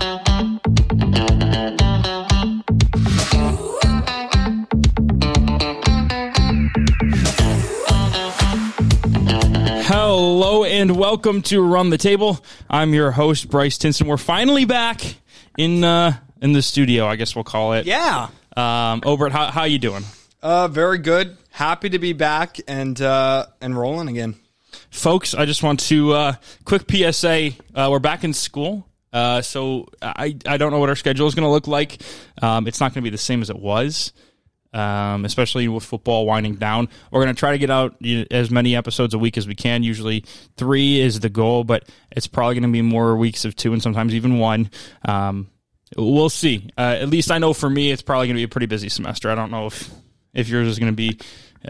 Hello and welcome to Run the Table. I'm your host, Bryce Tinson. We're finally back in the studio, I guess we'll call it. Yeah. Obert, how you doing? Very good. Happy to be back and rolling again. Folks, I just want to quick PSA. We're back in school, so I don't know what our schedule is going to look like. It's not going to be the same as it was. Especially with football winding down. We're going to try to get out as many episodes a week as we can. Usually 3 is the goal, but it's probably going to be more weeks of 2 and sometimes even 1. We'll see. At least I know for me, it's probably going to be a pretty busy semester. I don't know if yours is going to be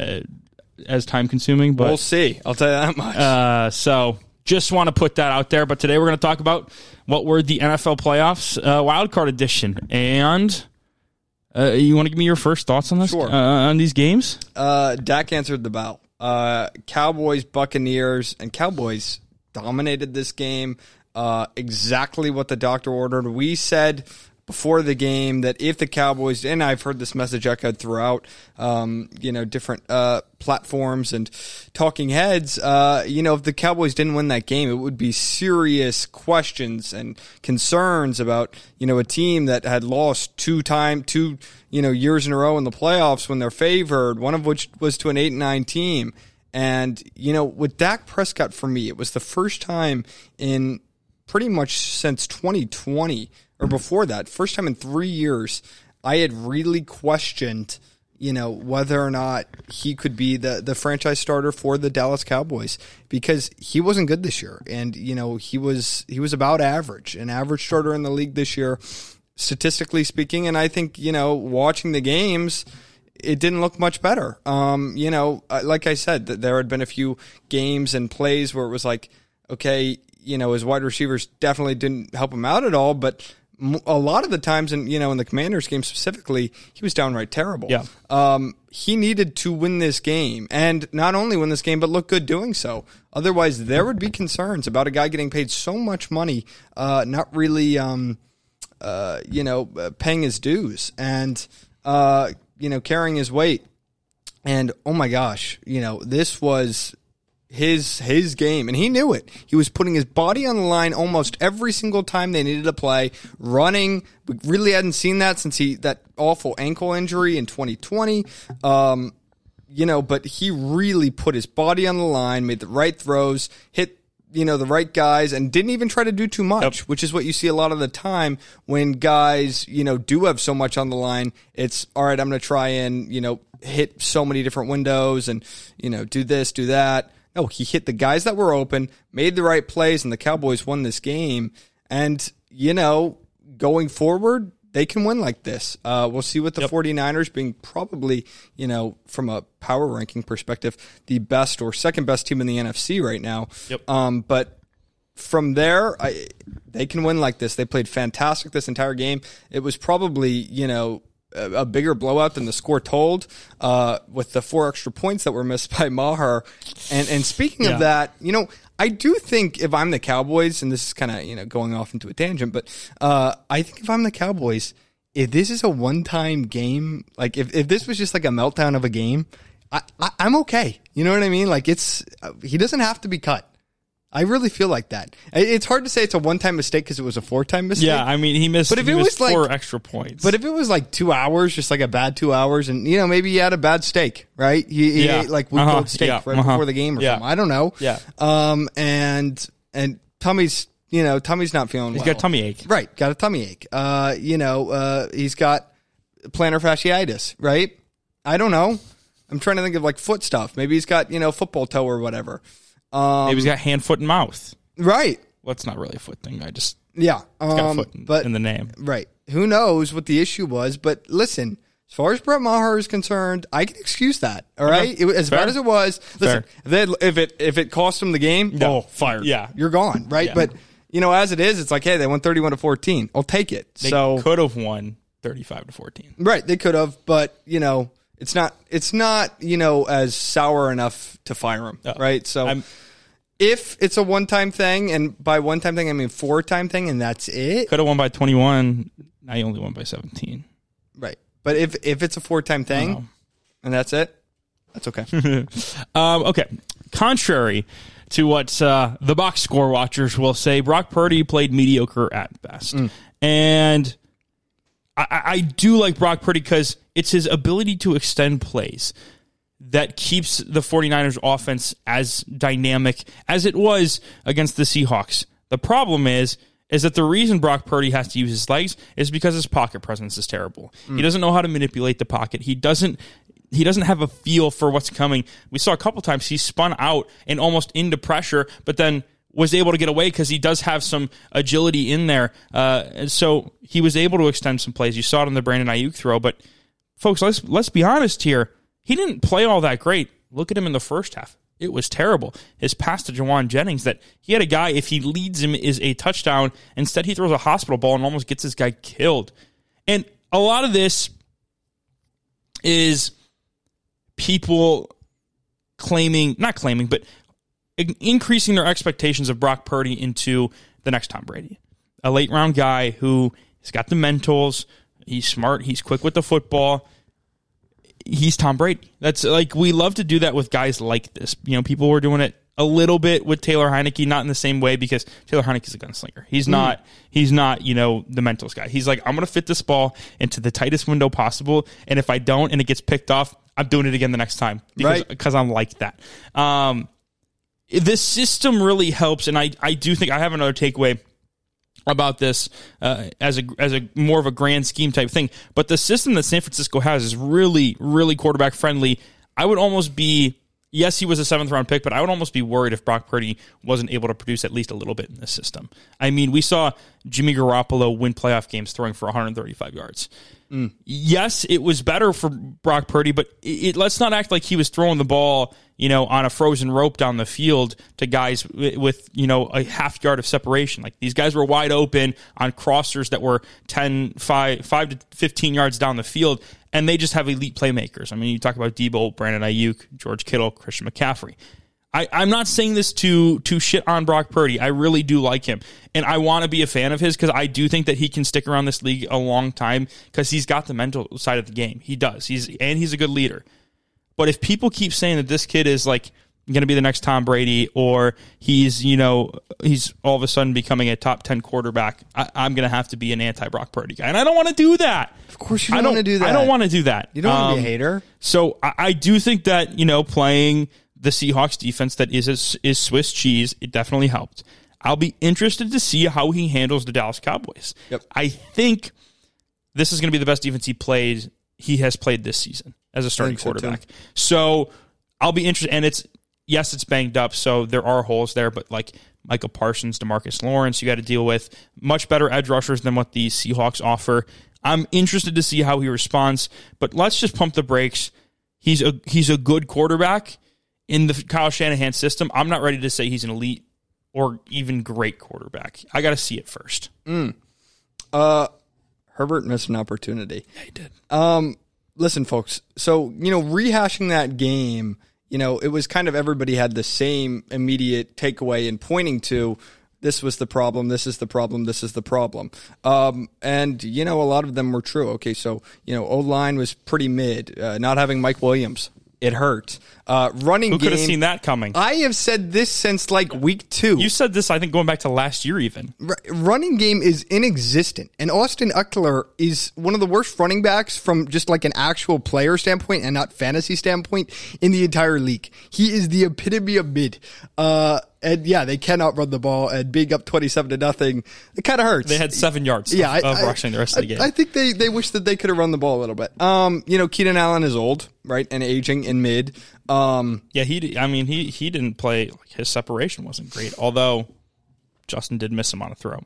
as time-consuming, but we'll see. I'll tell you that much. So just want to put that out there. But today we're going to talk about what were the NFL playoffs wildcard edition. And you want to give me your first thoughts on this? Sure. On these games? Dak answered the bell. Cowboys, Buccaneers, and Cowboys dominated this game. Exactly what the doctor ordered. We said before the game that if the Cowboys, and I've heard this message echoed throughout, different platforms and talking heads, if the Cowboys didn't win that game, it would be serious questions and concerns about, a team that had lost two years in a row in the playoffs when they're favored, one of which was to an 8-9 team. And, with Dak Prescott, for me, it was the first time in pretty much since 2020 or before that, first time in 3 years, I had really questioned, whether or not he could be the franchise starter for the Dallas Cowboys, because he wasn't good this year. And, he was about average, an average starter in the league this year, statistically speaking. And I think, watching the games, it didn't look much better. Like I said, there had been a few games and plays where it was like, okay, his wide receivers definitely didn't help him out at all, but a lot of the times, in the Commanders game specifically, he was downright terrible. Yeah. He needed to win this game, and not only win this game, but look good doing so. Otherwise, there would be concerns about a guy getting paid so much money, not really, paying his dues and, carrying his weight. And, oh my gosh, this was his game, and he knew it. He was putting his body on the line almost every single time they needed a play, running. We really hadn't seen that since that awful ankle injury in 2020. But he really put his body on the line, made the right throws, hit the right guys, and didn't even try to do too much, which is what you see a lot of the time when guys, do have so much on the line. It's, all right, I'm going to try and, hit so many different windows and, do this, do that. No, he hit the guys that were open, made the right plays, and the Cowboys won this game. And, going forward, they can win like this. We'll see with the 49ers being probably, from a power ranking perspective, the best or second best team in the NFC right now. Yep. But from there, they can win like this. They played fantastic this entire game. It was probably, a bigger blowout than the score told, with the 4 extra points that were missed by Maher. And speaking of that, I do think if I'm the Cowboys, and this is kind of, going off into a tangent, but I think if I'm the Cowboys, if this is a one-time game, like if this was just like a meltdown of a game, I'm okay. You know what I mean? Like he doesn't have to be cut. I really feel like that. It's hard to say it's a one-time mistake because it was a 4-time mistake. Yeah, I mean, he missed 4 extra points. But if it was like 2 hours, just like a bad 2 hours, and, maybe he had a bad steak, right? He ate like week-old steak right before the game or something. I don't know. Yeah. And Tommy's not feeling well. He's got a tummy ache. Right, got a tummy ache. He's got plantar fasciitis, right? I don't know. I'm trying to think of like foot stuff. Maybe he's got, football toe or whatever. Maybe he's got hand, foot, and mouth. Right. Well, it's not really a foot thing. It's got a foot in the name. Right. Who knows what the issue was? But listen, as far as Brett Maher is concerned, I can excuse that. All right. As bad as it was, listen, if it cost him the game, fired. Yeah, you're gone. Right. Yeah. But as it is, it's like, hey, they won 31-14. I'll take it. They could have won 35-14. Right. They could have, but It's not as sour enough to fire him, right? So If it's a one-time thing, and by one-time thing I mean four-time thing, and that's it. Could have won by 21. Now you only won by 17. Right. But if it's a four-time thing, and that's it, that's okay. Okay. Contrary to what the box score watchers will say, Brock Purdy played mediocre at best. And I do like Brock Purdy because it's his ability to extend plays that keeps the 49ers offense as dynamic as it was against the Seahawks. The problem is that the reason Brock Purdy has to use his legs is because his pocket presence is terrible. He doesn't know how to manipulate the pocket. He doesn't have a feel for what's coming. We saw a couple times he spun out and almost into pressure, but then was able to get away because he does have some agility in there. And so he was able to extend some plays. You saw it on the Brandon Ayuk throw, but folks, let's be honest here. He didn't play all that great. Look at him in the first half. It was terrible. His pass to Jawan Jennings, that he had a guy, if he leads him, is a touchdown. Instead, he throws a hospital ball and almost gets this guy killed. And a lot of this is people not claiming, but increasing their expectations of Brock Purdy into the next Tom Brady. A late-round guy who has got the mentals, he's smart, he's quick with the football. He's Tom Brady. That's like, we love to do that with guys like this. You know, people were doing it a little bit with Taylor Heineke, not in the same way because Taylor Heineke's a gunslinger. He's not, you know, the mentals guy. He's like, I'm going to fit this ball into the tightest window possible. And if I don't, and it gets picked off, I'm doing it again the next time because I'm like that. This system really helps. And I do think I have another takeaway about this as a more of a grand scheme type thing. But the system that San Francisco has is really, really quarterback friendly. I would almost be, yes, he was a 7th round pick, but I would almost be worried if Brock Purdy wasn't able to produce at least a little bit in this system. I mean, we saw Jimmy Garoppolo win playoff games throwing for 135 yards. Yes, it was better for Brock Purdy, but let's not act like he was throwing the ball, you know, on a frozen rope down the field to guys with, you know, a half yard of separation. Like, these guys were wide open on crossers that were 5 to 15 yards down the field, and they just have elite playmakers. I mean, you talk about Debo, Brandon Ayuk, George Kittle, Christian McCaffrey. I'm not saying this to shit on Brock Purdy. I really do like him. And I want to be a fan of his because I do think that he can stick around this league a long time because he's got the mental side of the game. He does. He's a good leader. But if people keep saying that this kid is like going to be the next Tom Brady or he's all of a sudden becoming a top 10 quarterback, I'm going to have to be an anti-Brock Purdy guy. And I don't want to do that. Of course you don't want to do that. I don't want to do that. You don't want to be a hater. So I do think that, you know, playing the Seahawks defense that is Swiss cheese, it definitely helped. I'll be interested to see how he handles the Dallas Cowboys. Yep. I think this is going to be the best defense he has played this season as a starting quarterback. So I'll be interested. And it's banged up, so there are holes there, but like Michael Parsons, DeMarcus Lawrence, you got to deal with much better edge rushers than what the Seahawks offer. I'm interested to see how he responds, but let's just pump the brakes. He's a good quarterback in the Kyle Shanahan system. I'm not ready to say he's an elite or even great quarterback. I got to see it first. Herbert missed an opportunity. Yeah, he did. Listen, folks. So, you know, rehashing that game, you know, it was kind of everybody had the same immediate takeaway and pointing to this was the problem, this is the problem, this is the problem. And, you know, a lot of them were true. Okay, so, you know, O-line was pretty mid. Not having Mike Williams, it hurt. Running game. Who could have seen that coming? I have said this since like week 2. You said this, I think, going back to last year even. Running game is inexistent. And Austin Eckler is one of the worst running backs from just like an actual player standpoint and not fantasy standpoint in the entire league. He is the epitome of mid. And yeah, they cannot run the ball, and being up 27-0, it kind of hurts. They had 7 yards of rushing the rest of the game. I think they wish that they could have run the ball a little bit. You know, Keenan Allen is old, right, and aging in mid. Yeah, he didn't play. Like, his separation wasn't great, although Justin did miss him on a throw.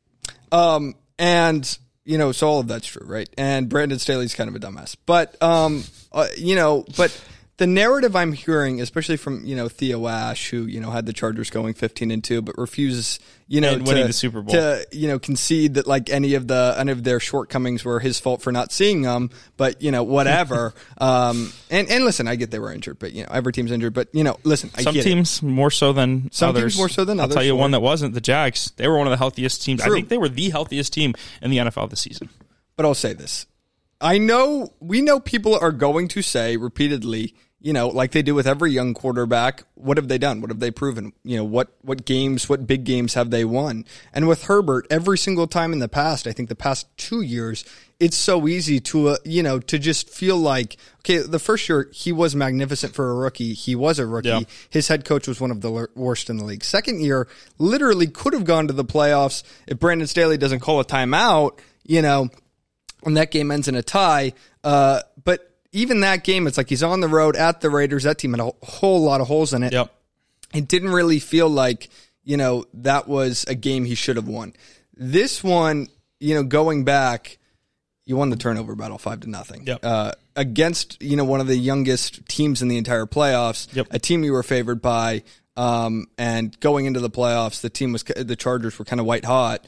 And you know, so all of that's true, right? And Brandon Staley's kind of a dumbass, but you know, but the narrative I'm hearing, especially from, Theo Ash, who, had the Chargers going 15-2, but refuses, and winning the Super Bowl, to, concede that like any of their shortcomings were his fault for not seeing them, but, whatever. And listen, I get they were injured, but, every team's injured, but, listen, I some get teams it. more so than some others. Teams more so than I'll others. tell you one that wasn't, the Jags. They were one of the healthiest teams. True. I think they were the healthiest team in the NFL this season. But I'll say this. we know people are going to say repeatedly, like they do with every young quarterback, what have they done? What have they proven? What big games have they won? And with Herbert, every single time in the past, I think the past 2 years, it's so easy to, to just feel like, okay, the first year he was magnificent for a rookie. He was a rookie. Yeah. His head coach was one of the worst in the league. Second year, literally could have gone to the playoffs if Brandon Staley doesn't call a timeout, and that game ends in a tie. But even that game, it's like he's on the road at the Raiders. That team had a whole lot of holes in it. Yep. It didn't really feel like, that was a game he should have won. This one, going back, you won the turnover battle 5-0. Yep. Against, one of the youngest teams in the entire playoffs, yep. A team you were favored by, and going into the playoffs, the Chargers were kind of white hot.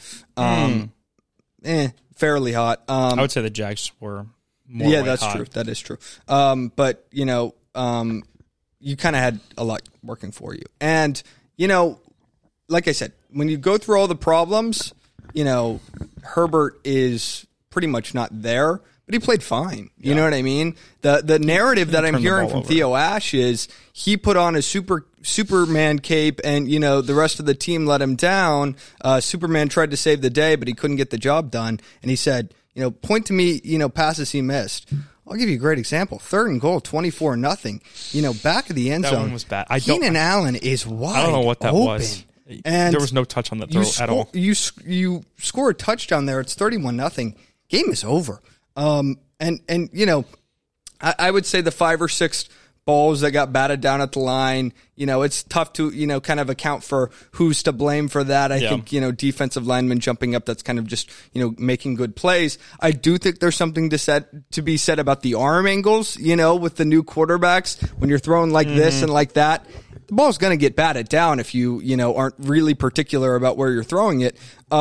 Fairly hot. I would say the Jags were more yeah, white that's hot. true. That is true. But, you kind of had a lot working for you. And, like I said, when you go through all the problems, Herbert is pretty much not there, but he played fine. You know what I mean? The narrative that I'm hearing from Theo Ash is he put on a Superman cape and, the rest of the team let him down. Superman tried to save the day, but he couldn't get the job done. And he said, point to me, passes he missed. I'll give you a great example. 3rd and goal, 24-0. Back of the end zone. That one was bad. Keenan Allen is wide I don't know what that open. Was. And there was no touch on that throw at all. You score a touchdown there. It's 31-0. Game is over. I would say the 5 or 6 balls that got batted down at the line, it's tough to, kind of account for who's to blame for that. I think, defensive linemen jumping up, that's kind of just, making good plays. I do think there's something to be said about the arm angles, with the new quarterbacks. When you're throwing like this and like that, the ball's going to get batted down if you, aren't really particular about where you're throwing it.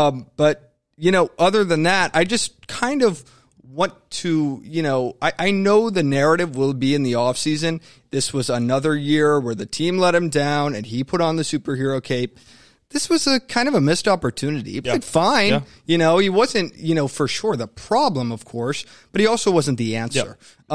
But, other than that, I just kind of want to, I know the narrative will be in the offseason. This was another year where the team let him down and he put on the superhero cape. This was a kind of a missed opportunity. He played fine. Yeah. He wasn't, for sure the problem, of course, but he also wasn't the answer.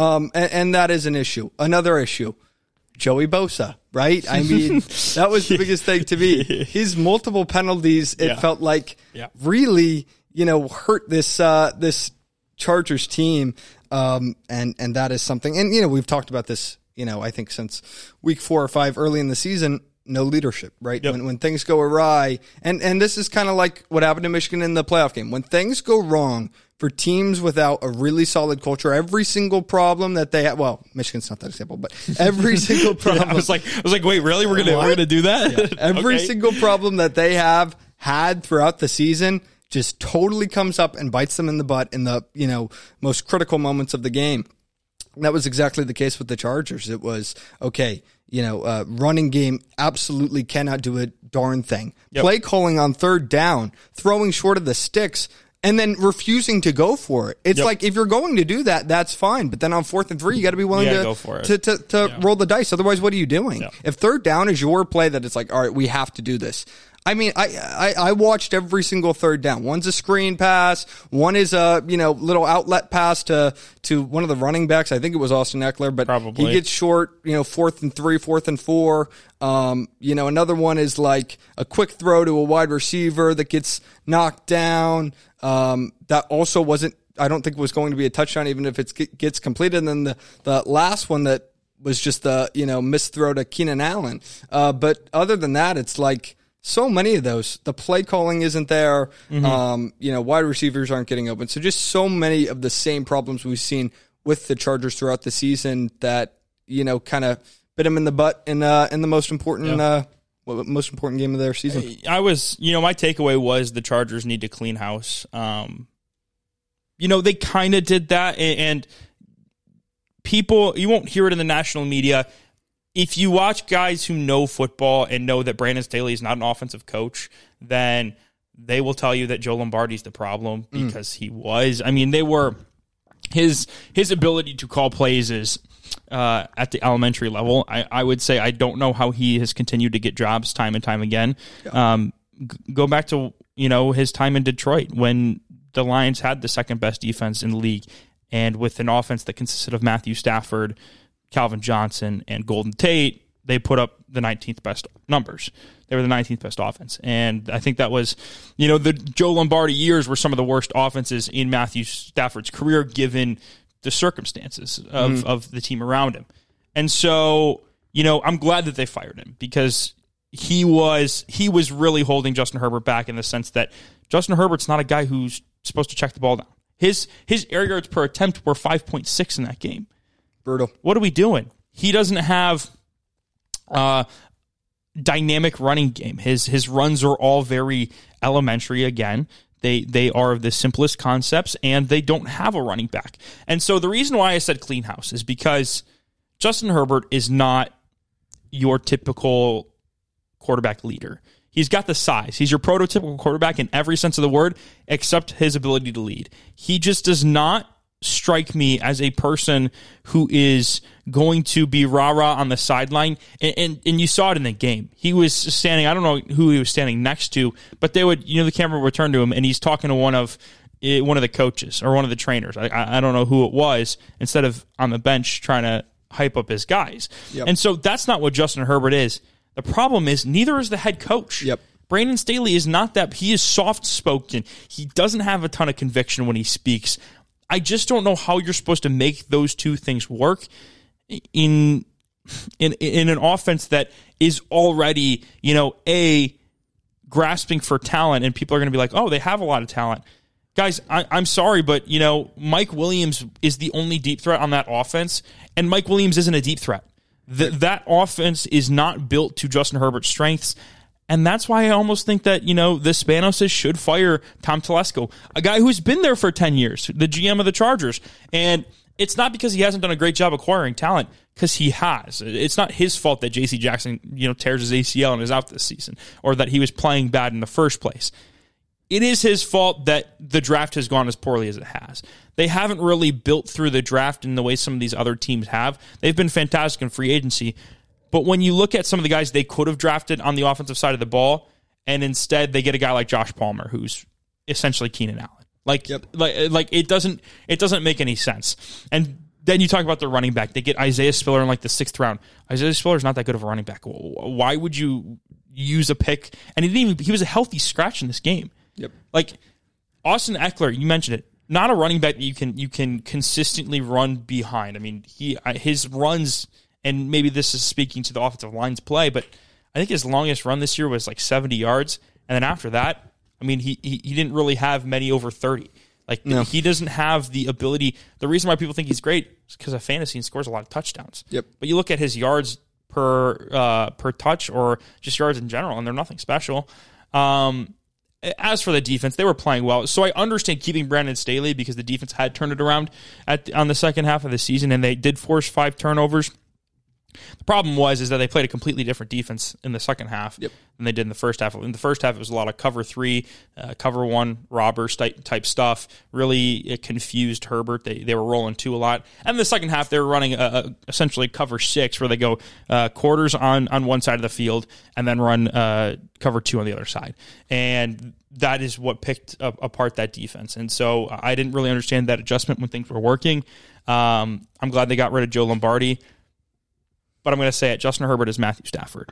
And that is an issue. Another issue. Joey Bosa, right? I mean, that was the biggest thing to me. His multiple penalties, it felt like really, hurt this Chargers team. And that is something. And, we've talked about this, I think since week 4 or 5 early in the season, no leadership, right? Yep. When things go awry, and this is kind of like what happened to Michigan in the playoff game. When things go wrong for teams without a really solid culture, every single problem that they have, well, Michigan's not that example, but every single problem. I was like, wait, really? We're gonna do that? Yeah. Every single problem that they have had throughout the season just totally comes up and bites them in the butt in the, most critical moments of the game. And that was exactly the case with the Chargers. It was, okay, running game absolutely cannot do a darn thing. Yep. Play calling on 3rd down, throwing short of the sticks, and then refusing to go for it. It's like, if you're going to do that, that's fine. But then on 4th and 3, you got to be willing to go for it. to roll the dice. Otherwise, what are you doing? Yeah. If 3rd down is your play, that it's like, all right, we have to do this. I mean, I watched every single 3rd down. One's a screen pass. One is a, little outlet pass to one of the running backs. I think it was Austin Eckler, but probably. He gets short, 4th and 3, 4th and 4. Another one is like a quick throw to a wide receiver that gets knocked down. That also wasn't, I don't think was going to be a touchdown, even if it gets completed. And then the last one that was just the, missed throw to Keenan Allen. But other than that, it's like, so many of those, the play calling isn't there. Wide receivers aren't getting open. So just so many of the same problems we've seen with the Chargers throughout the season that, kind of bit them in the butt in the most important, most important game of their season. My takeaway was the Chargers need to clean house. They kind of did that, and you won't hear it in the national media. If you watch guys who know football and know that Brandon Staley is not an offensive coach, then they will tell you that Joe Lombardi's the problem because he was. I mean, they were his ability to call plays is at the elementary level. I would say I don't know how he has continued to get jobs time and time again. Yeah. Go back to his time in Detroit when the Lions had the second best defense in the league, and with an offense that consisted of Matthew Stafford, Calvin Johnson, and Golden Tate, they put up the 19th best numbers. They were the 19th best offense. And I think that was, the Joe Lombardi years were some of the worst offenses in Matthew Stafford's career, given the circumstances of the team around him. And so, I'm glad that they fired him, because he was really holding Justin Herbert back, in the sense that Justin Herbert's not a guy who's supposed to check the ball down. His air yards per attempt were 5.6 in that game. Brutal. What are we doing? He doesn't have dynamic running game. His runs are all very elementary. Again, they are the simplest concepts, and they don't have a running back. And so the reason why I said clean house is because Justin Herbert is not your typical quarterback leader. He's got the size. He's your prototypical quarterback in every sense of the word, except his ability to lead. He just does not strike me as a person who is going to be rah-rah on the sideline. And you saw it in the game. He was standing, I don't know who he was standing next to, but they would, the camera would turn to him, and he's talking to one of the coaches or one of the trainers. I don't know who it was, instead of on the bench trying to hype up his guys. Yep. And so that's not what Justin Herbert is. The problem is neither is the head coach. Yep. Brandon Staley is not that. He is soft-spoken. He doesn't have a ton of conviction when he speaks. I just don't know how you're supposed to make those two things work in an offense that is already, grasping for talent, and people are going to be like, oh, they have a lot of talent. Guys, I'm sorry, but, Mike Williams is the only deep threat on that offense, and Mike Williams isn't a deep threat. That offense is not built to Justin Herbert's strengths, and that's why I almost think that, the Spanoses should fire Tom Telesco, a guy who's been there for 10 years, the GM of the Chargers. And it's not because he hasn't done a great job acquiring talent, because he has. It's not his fault that J.C. Jackson, tears his ACL and is out this season, or that he was playing bad in the first place. It is his fault that the draft has gone as poorly as it has. They haven't really built through the draft in the way some of these other teams have. They've been fantastic in free agency. But when you look at some of the guys they could have drafted on the offensive side of the ball, and instead they get a guy like Josh Palmer, who's essentially Keenan Allen. Like it doesn't make any sense. And then you talk about the running back. They get Isaiah Spiller in the 6th round. Isaiah Spiller is not that good of a running back. Why would you use a pick? And he was a healthy scratch in this game. Yep. Austin Eckler, you mentioned it. Not a running back that you can consistently run behind. I mean, his runs, and maybe this is speaking to the offensive line's play, but I think his longest run this year was 70 yards. And then after that, I mean, he didn't really have many over 30. No. He doesn't have the ability. The reason why people think he's great is because of fantasy and scores a lot of touchdowns. Yep. But you look at his yards per touch, or just yards in general, and they're nothing special. As for the defense, they were playing well. So I understand keeping Brandon Staley, because the defense had turned it around on the second half of the season, and they did force 5 turnovers. The problem is that they played a completely different defense in the second half than they did in the first half. In the first half, it was a lot of cover 3, cover 1, robbers type stuff. Really, it confused Herbert. They were rolling 2 a lot. And in the second half, they were running essentially cover 6, where they go quarters on one side of the field and then run cover 2 on the other side. And that is what picked apart that defense. And so I didn't really understand that adjustment when things were working. I'm glad they got rid of Joe Lombardi. But I'm going to say it, Justin Herbert is Matthew Stafford.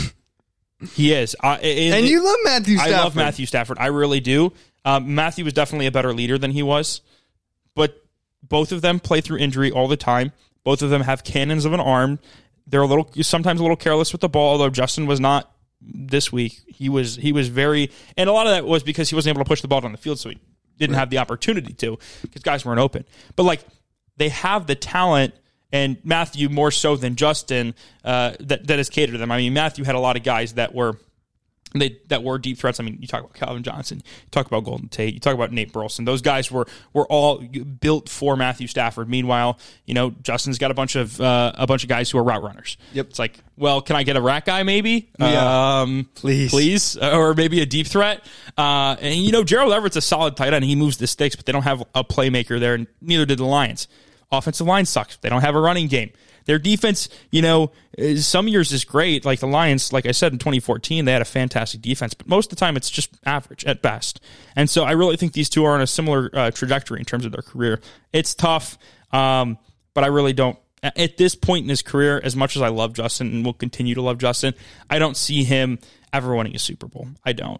He is. And you love Matthew Stafford. I love Matthew Stafford. I really do. Matthew was definitely a better leader than he was. But both of them play through injury all the time. Both of them have cannons of an arm. They're sometimes a little careless with the ball, although Justin was not this week. He was very, and a lot of that was because he wasn't able to push the ball down the field, so he didn't have the opportunity to, because guys weren't open. But they have the talent. And Matthew more so than Justin that is catered to them. I mean, Matthew had a lot of guys that were that were deep threats. I mean, you talk about Calvin Johnson, you talk about Golden Tate, you talk about Nate Burleson. Those guys were all built for Matthew Stafford. Meanwhile, Justin's got a bunch of guys who are route runners. Yep. It's like, well, can I get a rat guy maybe? Yeah. Please, or maybe a deep threat. And Gerald Everett's a solid tight end. He moves the sticks, but they don't have a playmaker there, and neither did the Lions. Offensive line sucks. They don't have a running game. Their defense, some years is great. Like the Lions, like I said, in 2014, they had a fantastic defense, but most of the time it's just average at best. And so I really think these two are on a similar trajectory in terms of their career. It's tough, but I really don't. At this point in his career, as much as I love Justin and will continue to love Justin, I don't see him ever winning a Super Bowl. I don't.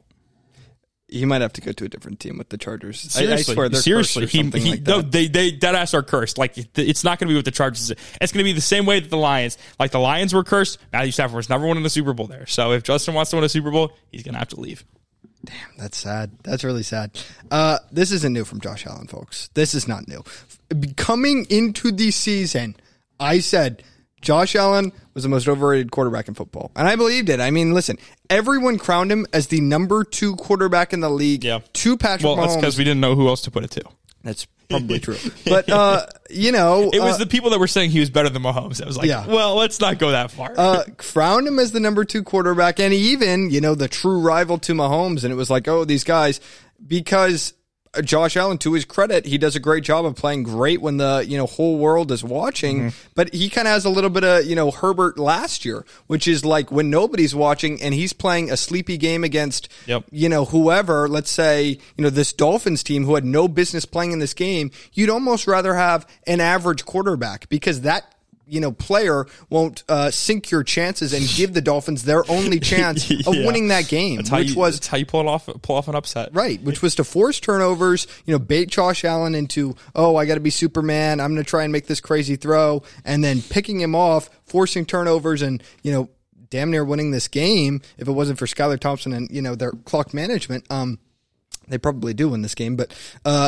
He might have to go to a different team with the Chargers. Seriously, I swear they're cursed or something like that. No, they dead ass are cursed. Like it's not going to be with the Chargers. It's going to be the same way that the Lions. Like the Lions were cursed. Matthew Stafford was never winning a Super Bowl there. So if Justin wants to win a Super Bowl, he's going to have to leave. Damn, that's sad. That's really sad. This isn't new from Josh Allen, folks. This is not new. Coming into the season, I said Josh Allen was the most overrated quarterback in football. And I believed it. I mean, listen, everyone crowned him as the number 2 quarterback in the league to Patrick Mahomes. Well, that's because we didn't know who else to put it to. That's probably true. But, it was the people that were saying he was better than Mahomes. I was like, well, let's not go that far. Crowned him as the number 2 quarterback and even, the true rival to Mahomes. And it was like, oh, these guys, because Josh Allen, to his credit, he does a great job of playing great when the whole world is watching. But he kind of has a little bit of Herbert last year, which is like when nobody's watching and he's playing a sleepy game against whoever. Let's say this Dolphins team who had no business playing in this game. You'd almost rather have an average quarterback because that player won't sink your chances and give the Dolphins their only chance of winning that game. That's how you pull off an upset. Right, which was to force turnovers, bait Josh Allen into, I got to be Superman, I'm going to try and make this crazy throw, and then picking him off, forcing turnovers, and, damn near winning this game if it wasn't for Skylar Thompson and, their clock management. They probably do win this game, but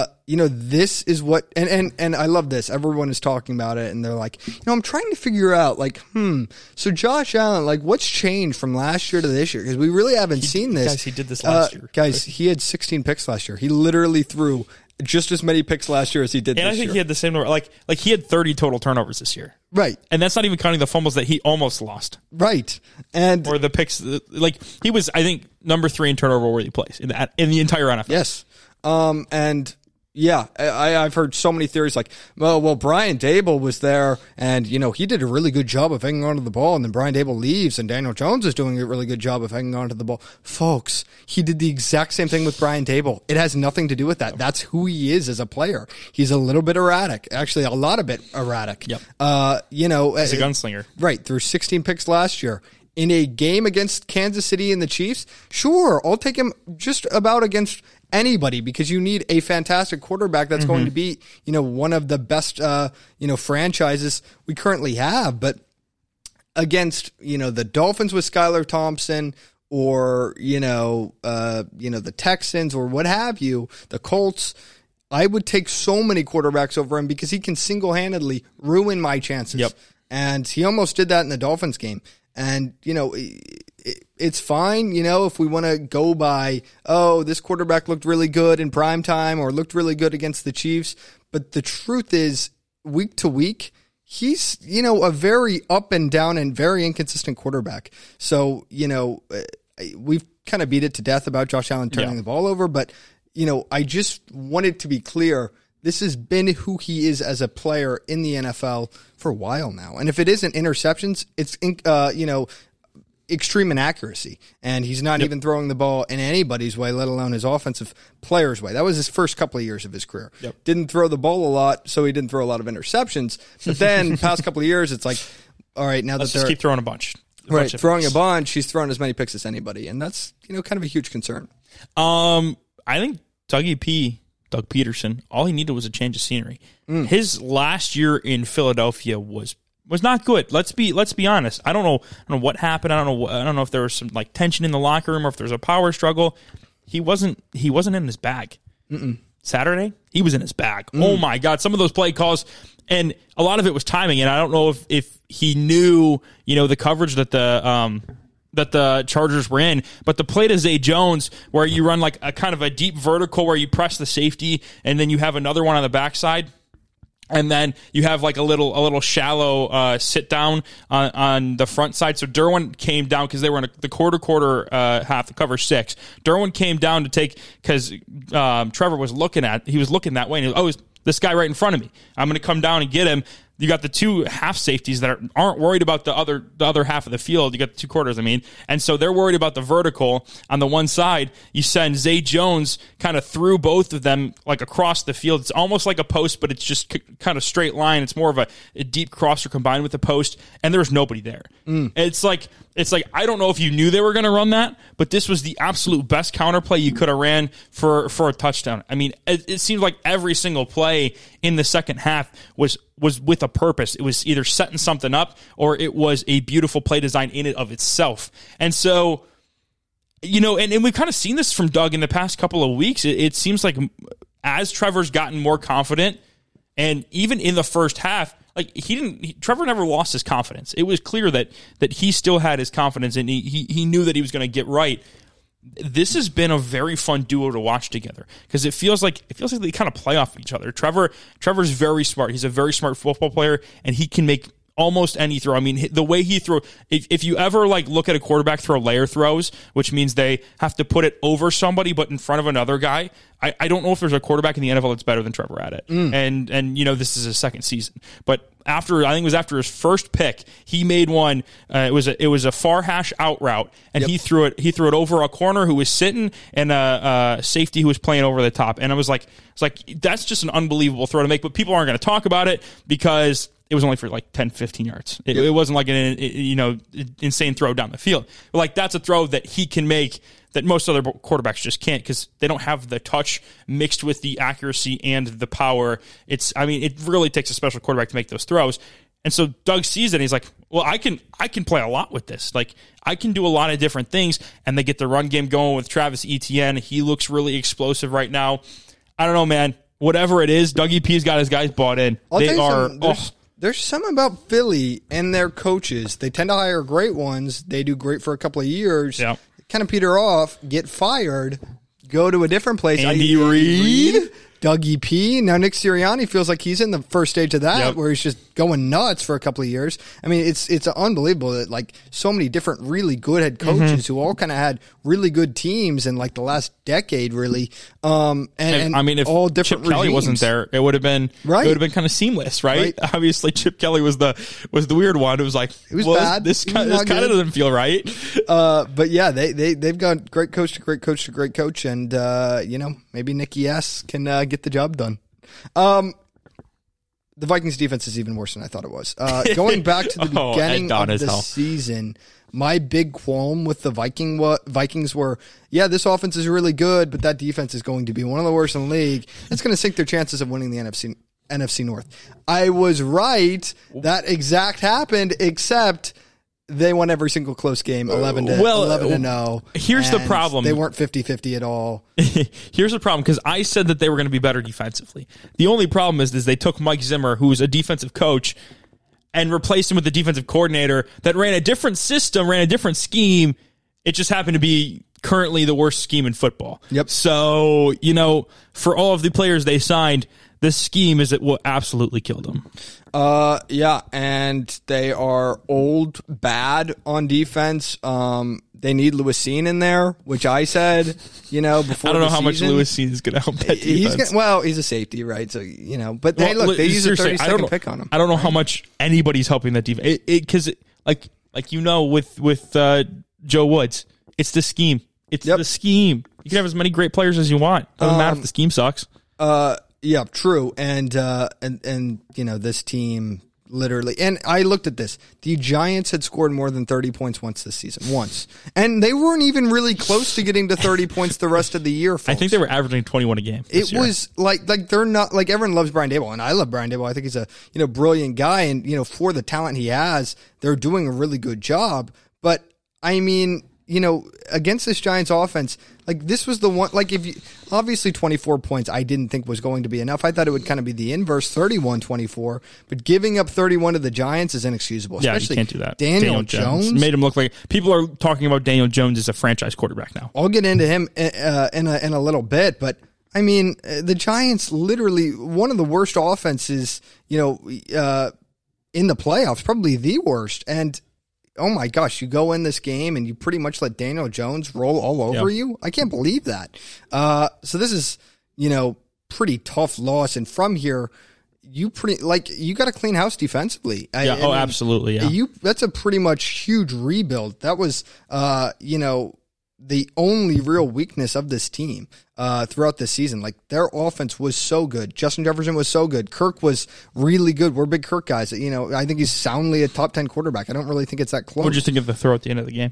this is what, and I love this. Everyone is talking about it, and they're like, I'm trying to figure out, so Josh Allen, what's changed from last year to this year? Because we really haven't seen this. Guys, he did this last year. Guys, he had 16 picks last year. He literally threw just as many picks last year as he did this year. And I think he had the same number. Like he had 30 total turnovers this year. Right. And that's not even counting the fumbles that he almost lost. Right. Or the picks. He was, I think, number 3 in turnover worthy plays in the entire NFL. Yes. And yeah, I've heard so many theories like, well, Brian Dable was there and, he did a really good job of hanging onto the ball, and then Brian Dable leaves and Daniel Jones is doing a really good job of hanging onto the ball. Folks, he did the exact same thing with Brian Dable. It has nothing to do with that. That's who he is as a player. He's a little bit erratic. Actually, a lot of bit erratic. Yep. He's a gunslinger. Right. Threw 16 picks last year. In a game against Kansas City and the Chiefs, sure, I'll take him just about against anybody because you need a fantastic quarterback that's going to be, one of the best, franchises we currently have. But against, the Dolphins with Skylar Thompson or, the Texans or what have you, the Colts, I would take so many quarterbacks over him because he can single-handedly ruin my chances. Yep. And he almost did that in the Dolphins game. And, it's fine, if we want to go by, this quarterback looked really good in prime time or looked really good against the Chiefs. But the truth is, week to week, he's, a very up and down and very inconsistent quarterback. So, we've kind of beat it to death about Josh Allen turning the ball over. But, I just wanted to be clear. This has been who he is as a player in the NFL for a while now. And if it isn't interceptions, it's, extreme inaccuracy. And he's not even throwing the ball in anybody's way, let alone his offensive player's way. That was his first couple of years of his career. Yep. Didn't throw the ball a lot, so he didn't throw a lot of interceptions. But then past couple of years, it's like, all right, now Let's that just keep throwing a bunch. Throwing a bunch, he's throwing as many picks as anybody. And that's, kind of a huge concern. I think Doug Peterson, all he needed was a change of scenery. His last year in Philadelphia was not good. Let's be honest. I don't know what happened. I don't know if there was some tension in the locker room or if there was a power struggle. He wasn't in his bag. Saturday, he was in his bag. Oh my God, some of those play calls, and a lot of it was timing. And I don't know if he knew the coverage that the that the Chargers were in, but the play to Zay Jones where you run like a kind of a deep vertical where you press the safety and then you have another one on the backside. And then you have like a little shallow sit down on the front side. So Derwin came down because they were in the quarter half, the cover 6. Derwin came down to take because Trevor was looking that way. And he was, this guy right in front of me. I'm going to come down and get him. You got the 2 half safeties that aren't worried about the other half of the field. You got the 2 quarters, and so they're worried about the vertical on the one side. You send Zay Jones kind of through both of them, like across the field. It's almost like a post, but it's just kind of straight line. It's more of a deep crosser combined with the post, and there's nobody there. It's like I don't know if you knew they were going to run that, but this was the absolute best counterplay you could have ran for a touchdown. I mean, it seemed like every single play in the second half was with a purpose. It was either setting something up or it was a beautiful play design in and of itself. And so, and we've kind of seen this from Doug in the past couple of weeks. It seems like as Trevor's gotten more confident, and even in the first half, like Trevor never lost his confidence. It was clear that he still had his confidence and he knew that he was going to get right. This has been a very fun duo to watch together because it feels like they kind of play off each other. Trevor's very smart. He's a very smart football player, and he can make almost any throw. I mean, the way he throw, if you ever like look at a quarterback throw layer throws, which means they have to put it over somebody but in front of another guy, I don't know if there's a quarterback in the NFL that's better than Trevor at it. And this is his second season. But I think it was after his first pick, he made one. It was a far hash out route, and he threw it over a corner who was sitting and a safety who was playing over the top. And it's like that's just an unbelievable throw to make. But people aren't going to talk about it because it was only for like 10, 15 yards. It wasn't like an insane throw down the field. But like that's a throw that he can make that most other quarterbacks just can't because they don't have the touch mixed with the accuracy and the power. It really takes a special quarterback to make those throws. And so Doug sees it and he's like, well, I can play a lot with this. Like I can do a lot of different things. And they get the run game going with Travis Etienne. He looks really explosive right now. I don't know, man. Whatever it is, Dougie P's got his guys bought in. There's something about Philly and their coaches. They tend to hire great ones. They do great for a couple of years. Yeah. Kind of peter off, get fired, go to a different place. Andy Reid, Dougie P. Now Nick Sirianni feels like he's in the first stage of that, where he's just going nuts for a couple of years. I mean, it's unbelievable that like so many different really good head coaches who all kind of had really good teams in like the last decade, really. And I mean, if all different Chip Kelly regimes. wasn't there, it would have been Right. It would have been kind of seamless, right? Obviously, Chip Kelly was the weird one. It was like It was bad. This He kind was of not good. doesn't feel right. But yeah, they've gone great coach to great coach to great coach, and maybe Nicky S can get the job done. The Vikings defense is even worse than I thought it was. Going back to the beginning of the season, my big qualm with the Vikings were, this offense is really good, but that defense is going to be one of the worst in the league. That's going to sink their chances of winning the NFC North. I was right. That exact happened, except they won every single close game, 11-0. Here's the problem. They weren't 50-50 at all. Here's the problem, because I said that they were going to be better defensively. The only problem is they took Mike Zimmer, who was a defensive coach, and replaced him with a defensive coordinator that ran a different system, ran a different scheme. It just happened to be currently the worst scheme in football. Yep. So, for all of the players they signed, this scheme is what absolutely killed them. And they are old, bad on defense. They need Lewisine in there, which I said, before I don't know how much Lewisine is going to help that defense. He's a safety, right? So, but they use a 32nd pick on him. I don't know how much anybody's helping that defense. Because, with Joe Woods, it's the scheme. It's the scheme. You can have as many great players as you want. Doesn't matter if the scheme sucks. Yeah, true. And this team literally, and I looked at this. The Giants had scored more than 30 points once this season. And they weren't even really close to getting to 30 points the rest of the year, folks. I think they were averaging 21 a game. It was like they're not, like, everyone loves Brian Daboll, and I love Brian Daboll. I think he's a, brilliant guy, and, for the talent he has, they're doing a really good job. But I mean, against this Giants offense, like this was the one, like obviously 24 points I didn't think was going to be enough. I thought it would kind of be the inverse, 31-24, but giving up 31 to the Giants is inexcusable. Yeah, Especially you can't do that. Daniel Jones made him look like, people are talking about Daniel Jones as a franchise quarterback now. I'll get into him in a little bit, but I mean, the Giants literally one of the worst offenses, in the playoffs, probably the worst. And oh my gosh, you go in this game and you pretty much let Daniel Jones roll all over you. I can't believe that. So this is, pretty tough loss. And from here, you got to clean house defensively. Absolutely. Yeah. That's a pretty much huge rebuild. That was, the only real weakness of this team throughout this season. Like, their offense was so good. Justin Jefferson was so good. Kirk was really good. We're big Kirk guys. I think he's soundly a top 10 quarterback. I don't really think it's that close. What did you think of the throw at the end of the game?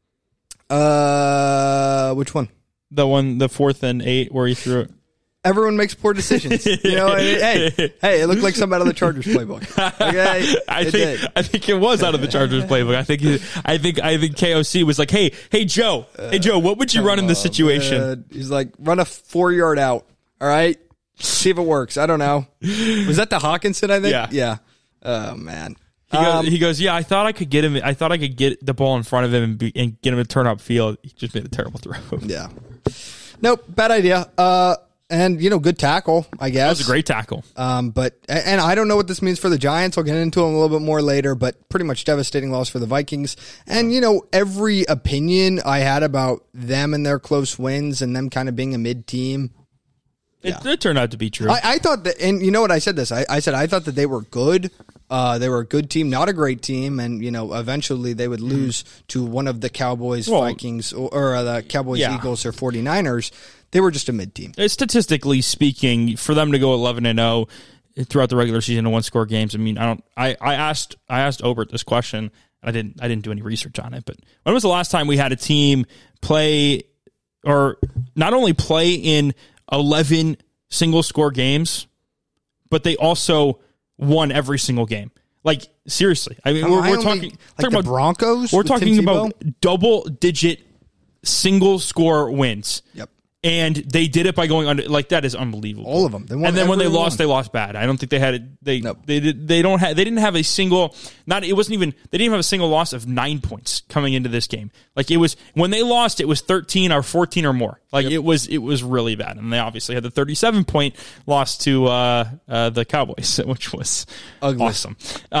Which one? The 4th and 8 where he threw it. Everyone makes poor decisions. Hey, it looked like something out of the Chargers playbook. Okay, I think it was out of the Chargers playbook. I think KOC was like, hey Joe, what would you run in this situation? Man. He's like, run a 4-yard out. All right, see if it works. I don't know. Was that the Hawkinson? I think. Yeah. Oh man. He goes, yeah. I thought I could get him. I thought I could get the ball in front of him and get him to turn upfield. He just made a terrible throw. Yeah. Nope. Bad idea. And, good tackle, I guess. That was a great tackle. But I don't know what this means for the Giants. I'll get into them a little bit more later, but pretty much devastating loss for the Vikings. And, every opinion I had about them and their close wins and them kind of being a mid-team. It turned out to be true. I thought that, and you know what I said this? I said I thought that they were good. They were a good team, not a great team, and eventually they would lose to one of the Cowboys, Vikings, or the Cowboys, Eagles, or 49ers. They were just a mid team. Statistically speaking, for them to go 11-0 throughout the regular season in 1-score games, I mean, I asked Obert this question. I didn't do any research on it, but when was the last time we had a team play, or not only play in 11 single-score games, but they also won every single game? Like, seriously. I mean, we're talking about Broncos. We're talking about double-digit single-score wins. Yep. And they did it by going under. Like, that is unbelievable. All of them. And then when they lost bad. I don't think they had it. They didn't have a single. They didn't even have a single loss of 9 points coming into this game. Like, it was when they lost, it was 13 or 14 or more. Like, it was really bad. And they obviously had the 37-point loss to the Cowboys, which was ugly. Awesome.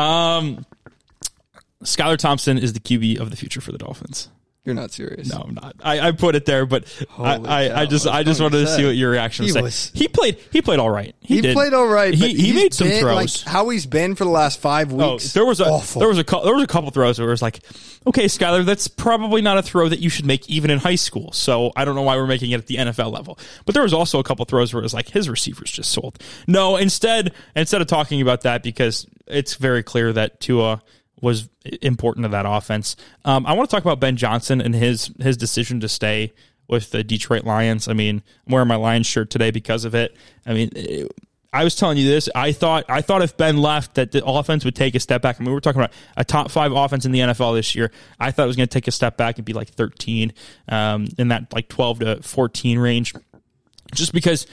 Skylar Thompson is the QB of the future for the Dolphins. You're not serious. No, I'm not. I put it there, but I just wanted to see what your reaction was. He played all right. He played all right. He made some throws. Like how he's been for the last 5 weeks. There was a couple throws where it was like, okay, Skylar, that's probably not a throw that you should make even in high school. So I don't know why we're making it at the NFL level. But there was also a couple throws where it was like his receivers just sold. No, instead of talking about that, because it's very clear that Tua was important to that offense. I want to talk about Ben Johnson and his decision to stay with the Detroit Lions. I mean, I'm wearing my Lions shirt today because of it. I mean, I was telling you this. I thought if Ben left, that the offense would take a step back. I mean, we're talking about a top 5 offense in the NFL this year. I thought it was going to take a step back and be like 13, in that like 12 to 14 range, just because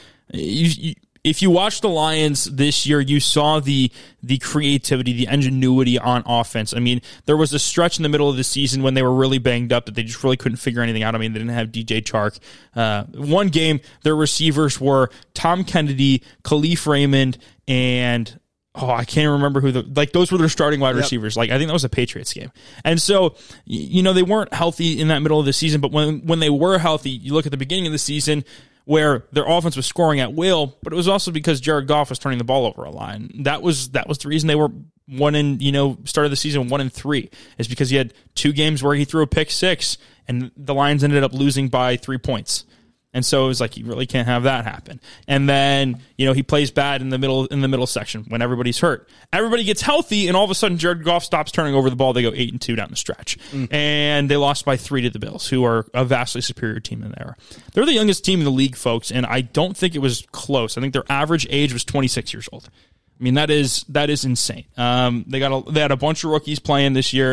if you watch the Lions this year, you saw the creativity, the ingenuity on offense. I mean, there was a stretch in the middle of the season when they were really banged up that they just really couldn't figure anything out. I mean, they didn't have DJ Chark. One game, their receivers were Tom Kennedy, Khalif Raymond, and I can't remember who those were their starting wide receivers. Like, I think that was a Patriots game. And so, they weren't healthy in that middle of the season, but when they were healthy, you look at the beginning of the season, where their offense was scoring at will, but it was also because Jared Goff was turning the ball over a lot. And that was the reason they were started the season 1-3, is because he had 2 games where he threw a pick 6 and the Lions ended up losing by 3 points. And so it was like, you really can't have that happen. And then, he plays bad in the middle section when everybody's hurt. Everybody gets healthy, and all of a sudden Jared Goff stops turning over the ball. They go 8-2 down the stretch. And they lost by 3 to the Bills, who are a vastly superior team in there. They're the youngest team in the league, folks, and I don't think it was close. I think their average age was 26 years old. I mean, that is insane. They had a bunch of rookies playing this year.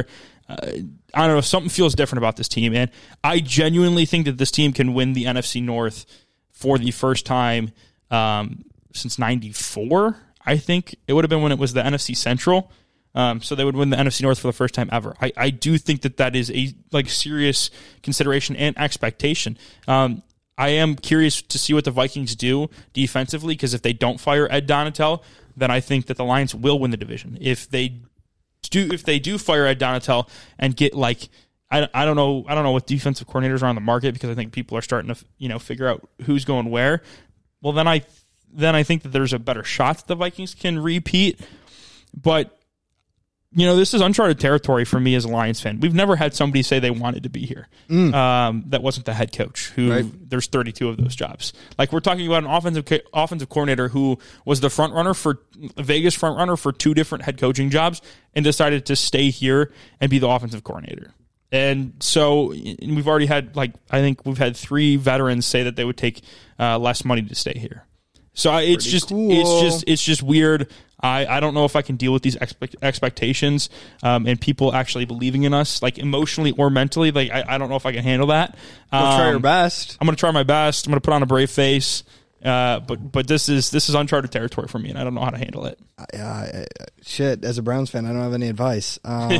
I don't know, something feels different about this team, and I genuinely think that this team can win the NFC North for the first time since '94. I think it would have been when it was the NFC Central. So they would win the NFC North for the first time ever. I do think that is a serious consideration and expectation. I am curious to see what the Vikings do defensively, because if they don't fire Ed Donatel, then I think that the Lions will win the division. If they do fire Ed Donatel and get I don't know what defensive coordinators are on the market, because I think people are starting to figure out who's going where. Well, then I think that there's a better shot that the Vikings can repeat. But this is uncharted territory for me as a Lions fan. We've never had somebody say they wanted to be here. That wasn't the head coach, who there's 32 of those jobs. Like, we're talking about an offensive coordinator who was the Vegas front runner for 2 different head coaching jobs and decided to stay here and be the offensive coordinator. And so we've already had, I think we've had 3 veterans say that they would take less money to stay here. So it's just weird. I don't know if I can deal with these expectations and people actually believing in us, emotionally or mentally. I don't know if I can handle that. Try your best. I'm going to try my best. I'm going to put on a brave face. But this is uncharted territory for me, and I don't know how to handle it. Shit, as a Browns fan, I don't have any advice.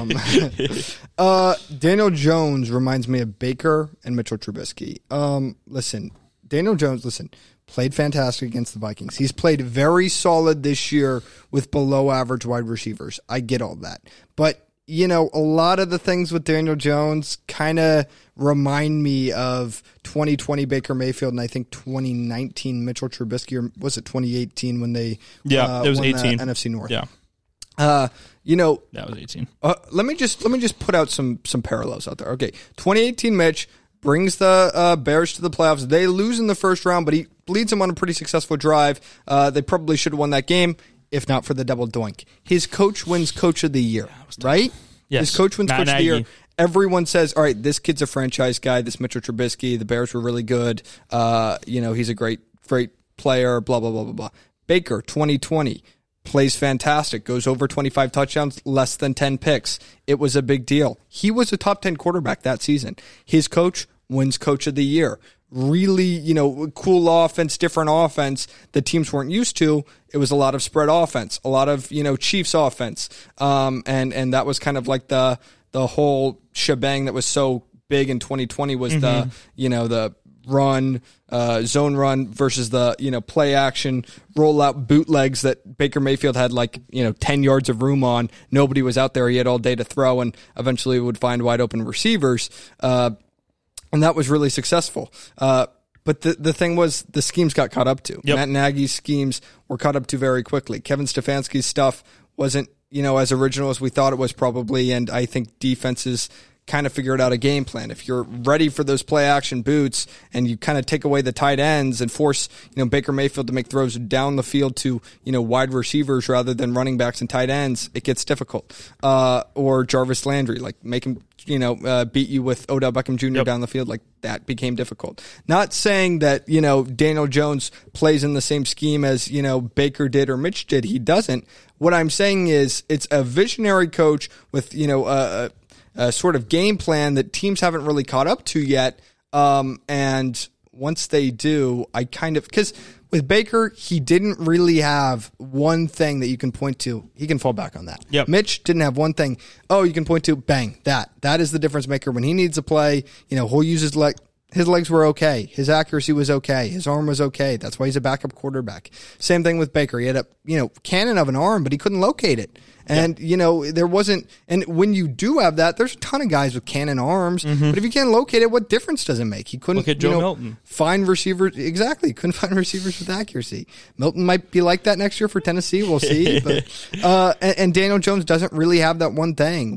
Daniel Jones reminds me of Baker and Mitchell Trubisky. Daniel Jones, played fantastic against the Vikings. He's played very solid this year with below average wide receivers. I get all that. But, a lot of the things with Daniel Jones kind of remind me of 2020 Baker Mayfield and I think 2019 Mitchell Trubisky, or was it 2018 when they it was won 18. the NFC North? Yeah. That was 18. Let me just put out some parallels out there. Okay, 2018 Mitch brings the Bears to the playoffs. They lose in the first round, but he leads them on a pretty successful drive. They probably should have won that game, if not for the double doink. His coach wins Coach of the Year, right? Yes. His coach wins Matt Coach Nagy. of the Year. Everyone says, all right, this kid's a franchise guy, this Mitchell Trubisky. The Bears were really good. He's a great player, blah, blah, blah, blah, blah. Baker, 2020. Plays fantastic, goes over 25 touchdowns, less than 10 picks. It was a big deal. He was a top 10 quarterback that season. His coach wins Coach of the Year. Really, cool offense, different offense that teams weren't used to. It was a lot of spread offense, a lot of, Chiefs offense. And that was kind of like the whole shebang that was so big in 2020 was the run, zone run versus the, play action, roll out bootlegs that Baker Mayfield had 10 yards of room on. Nobody was out there. He had all day to throw and eventually would find wide open receivers. And that was really successful. But the thing was, the schemes got caught up to. Yep. Matt Nagy's schemes were caught up to very quickly. Kevin Stefanski's stuff wasn't, as original as we thought it was probably, and I think defenses kind of figured out a game plan. If you're ready for those play action boots and you kind of take away the tight ends and force, Baker Mayfield to make throws down the field to, wide receivers rather than running backs and tight ends, it gets difficult. Or Jarvis Landry, make him, beat you with Odell Beckham Jr. down the field, that became difficult. Not saying that, Daniel Jones plays in the same scheme as, Baker did or Mitch did. He doesn't. What I'm saying is it's a visionary coach with, a sort of game plan that teams haven't really caught up to yet. And once they do, because with Baker, he didn't really have one thing that you can point to. He can fall back on that. Yep. Mitch didn't have one thing. Oh, you can point to, bang, that. That is the difference maker. When he needs a play, he'll use his leg. His legs were okay. His accuracy was okay. His arm was okay. That's why he's a backup quarterback. Same thing with Baker. He had a, cannon of an arm, but he couldn't locate it. And, there wasn't, and when you do have that, there's a ton of guys with cannon arms, but if you can't locate it, what difference does it make? He couldn't, look at Joe Milton. Find receivers. Exactly. Couldn't find receivers with accuracy. Milton might be like that next year for Tennessee. We'll see. But, and Daniel Jones doesn't really have that one thing.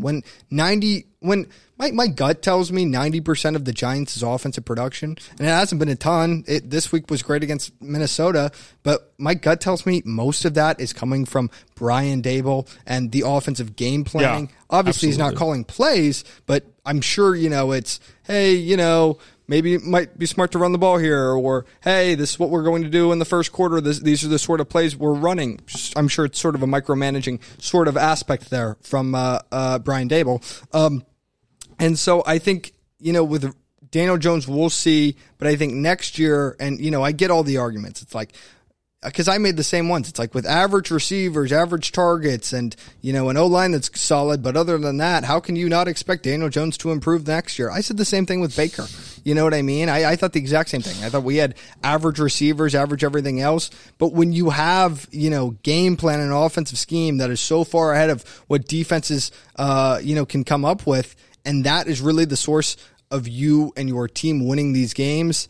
My gut tells me 90% of the Giants is offensive production, and it hasn't been a ton. This week was great against Minnesota, but my gut tells me most of that is coming from Brian Daboll and the offensive game planning. Yeah, obviously, absolutely. He's not calling plays, but I'm sure, it's, hey, maybe it might be smart to run the ball here, or, hey, this is what we're going to do in the first quarter. These are the sort of plays we're running. I'm sure it's sort of a micromanaging sort of aspect there from Brian Daboll. And so I think, with Daniel Jones, we'll see. But I think next year, and, I get all the arguments. It's like, because I made the same ones. It's like with average receivers, average targets, and, an O-line that's solid. But other than that, how can you not expect Daniel Jones to improve next year? I said the same thing with Baker. You know what I mean? I thought the exact same thing. I thought we had average receivers, average everything else. But when you have, game plan and an offensive scheme that is so far ahead of what defenses, can come up with, and that is really the source of you and your team winning these games,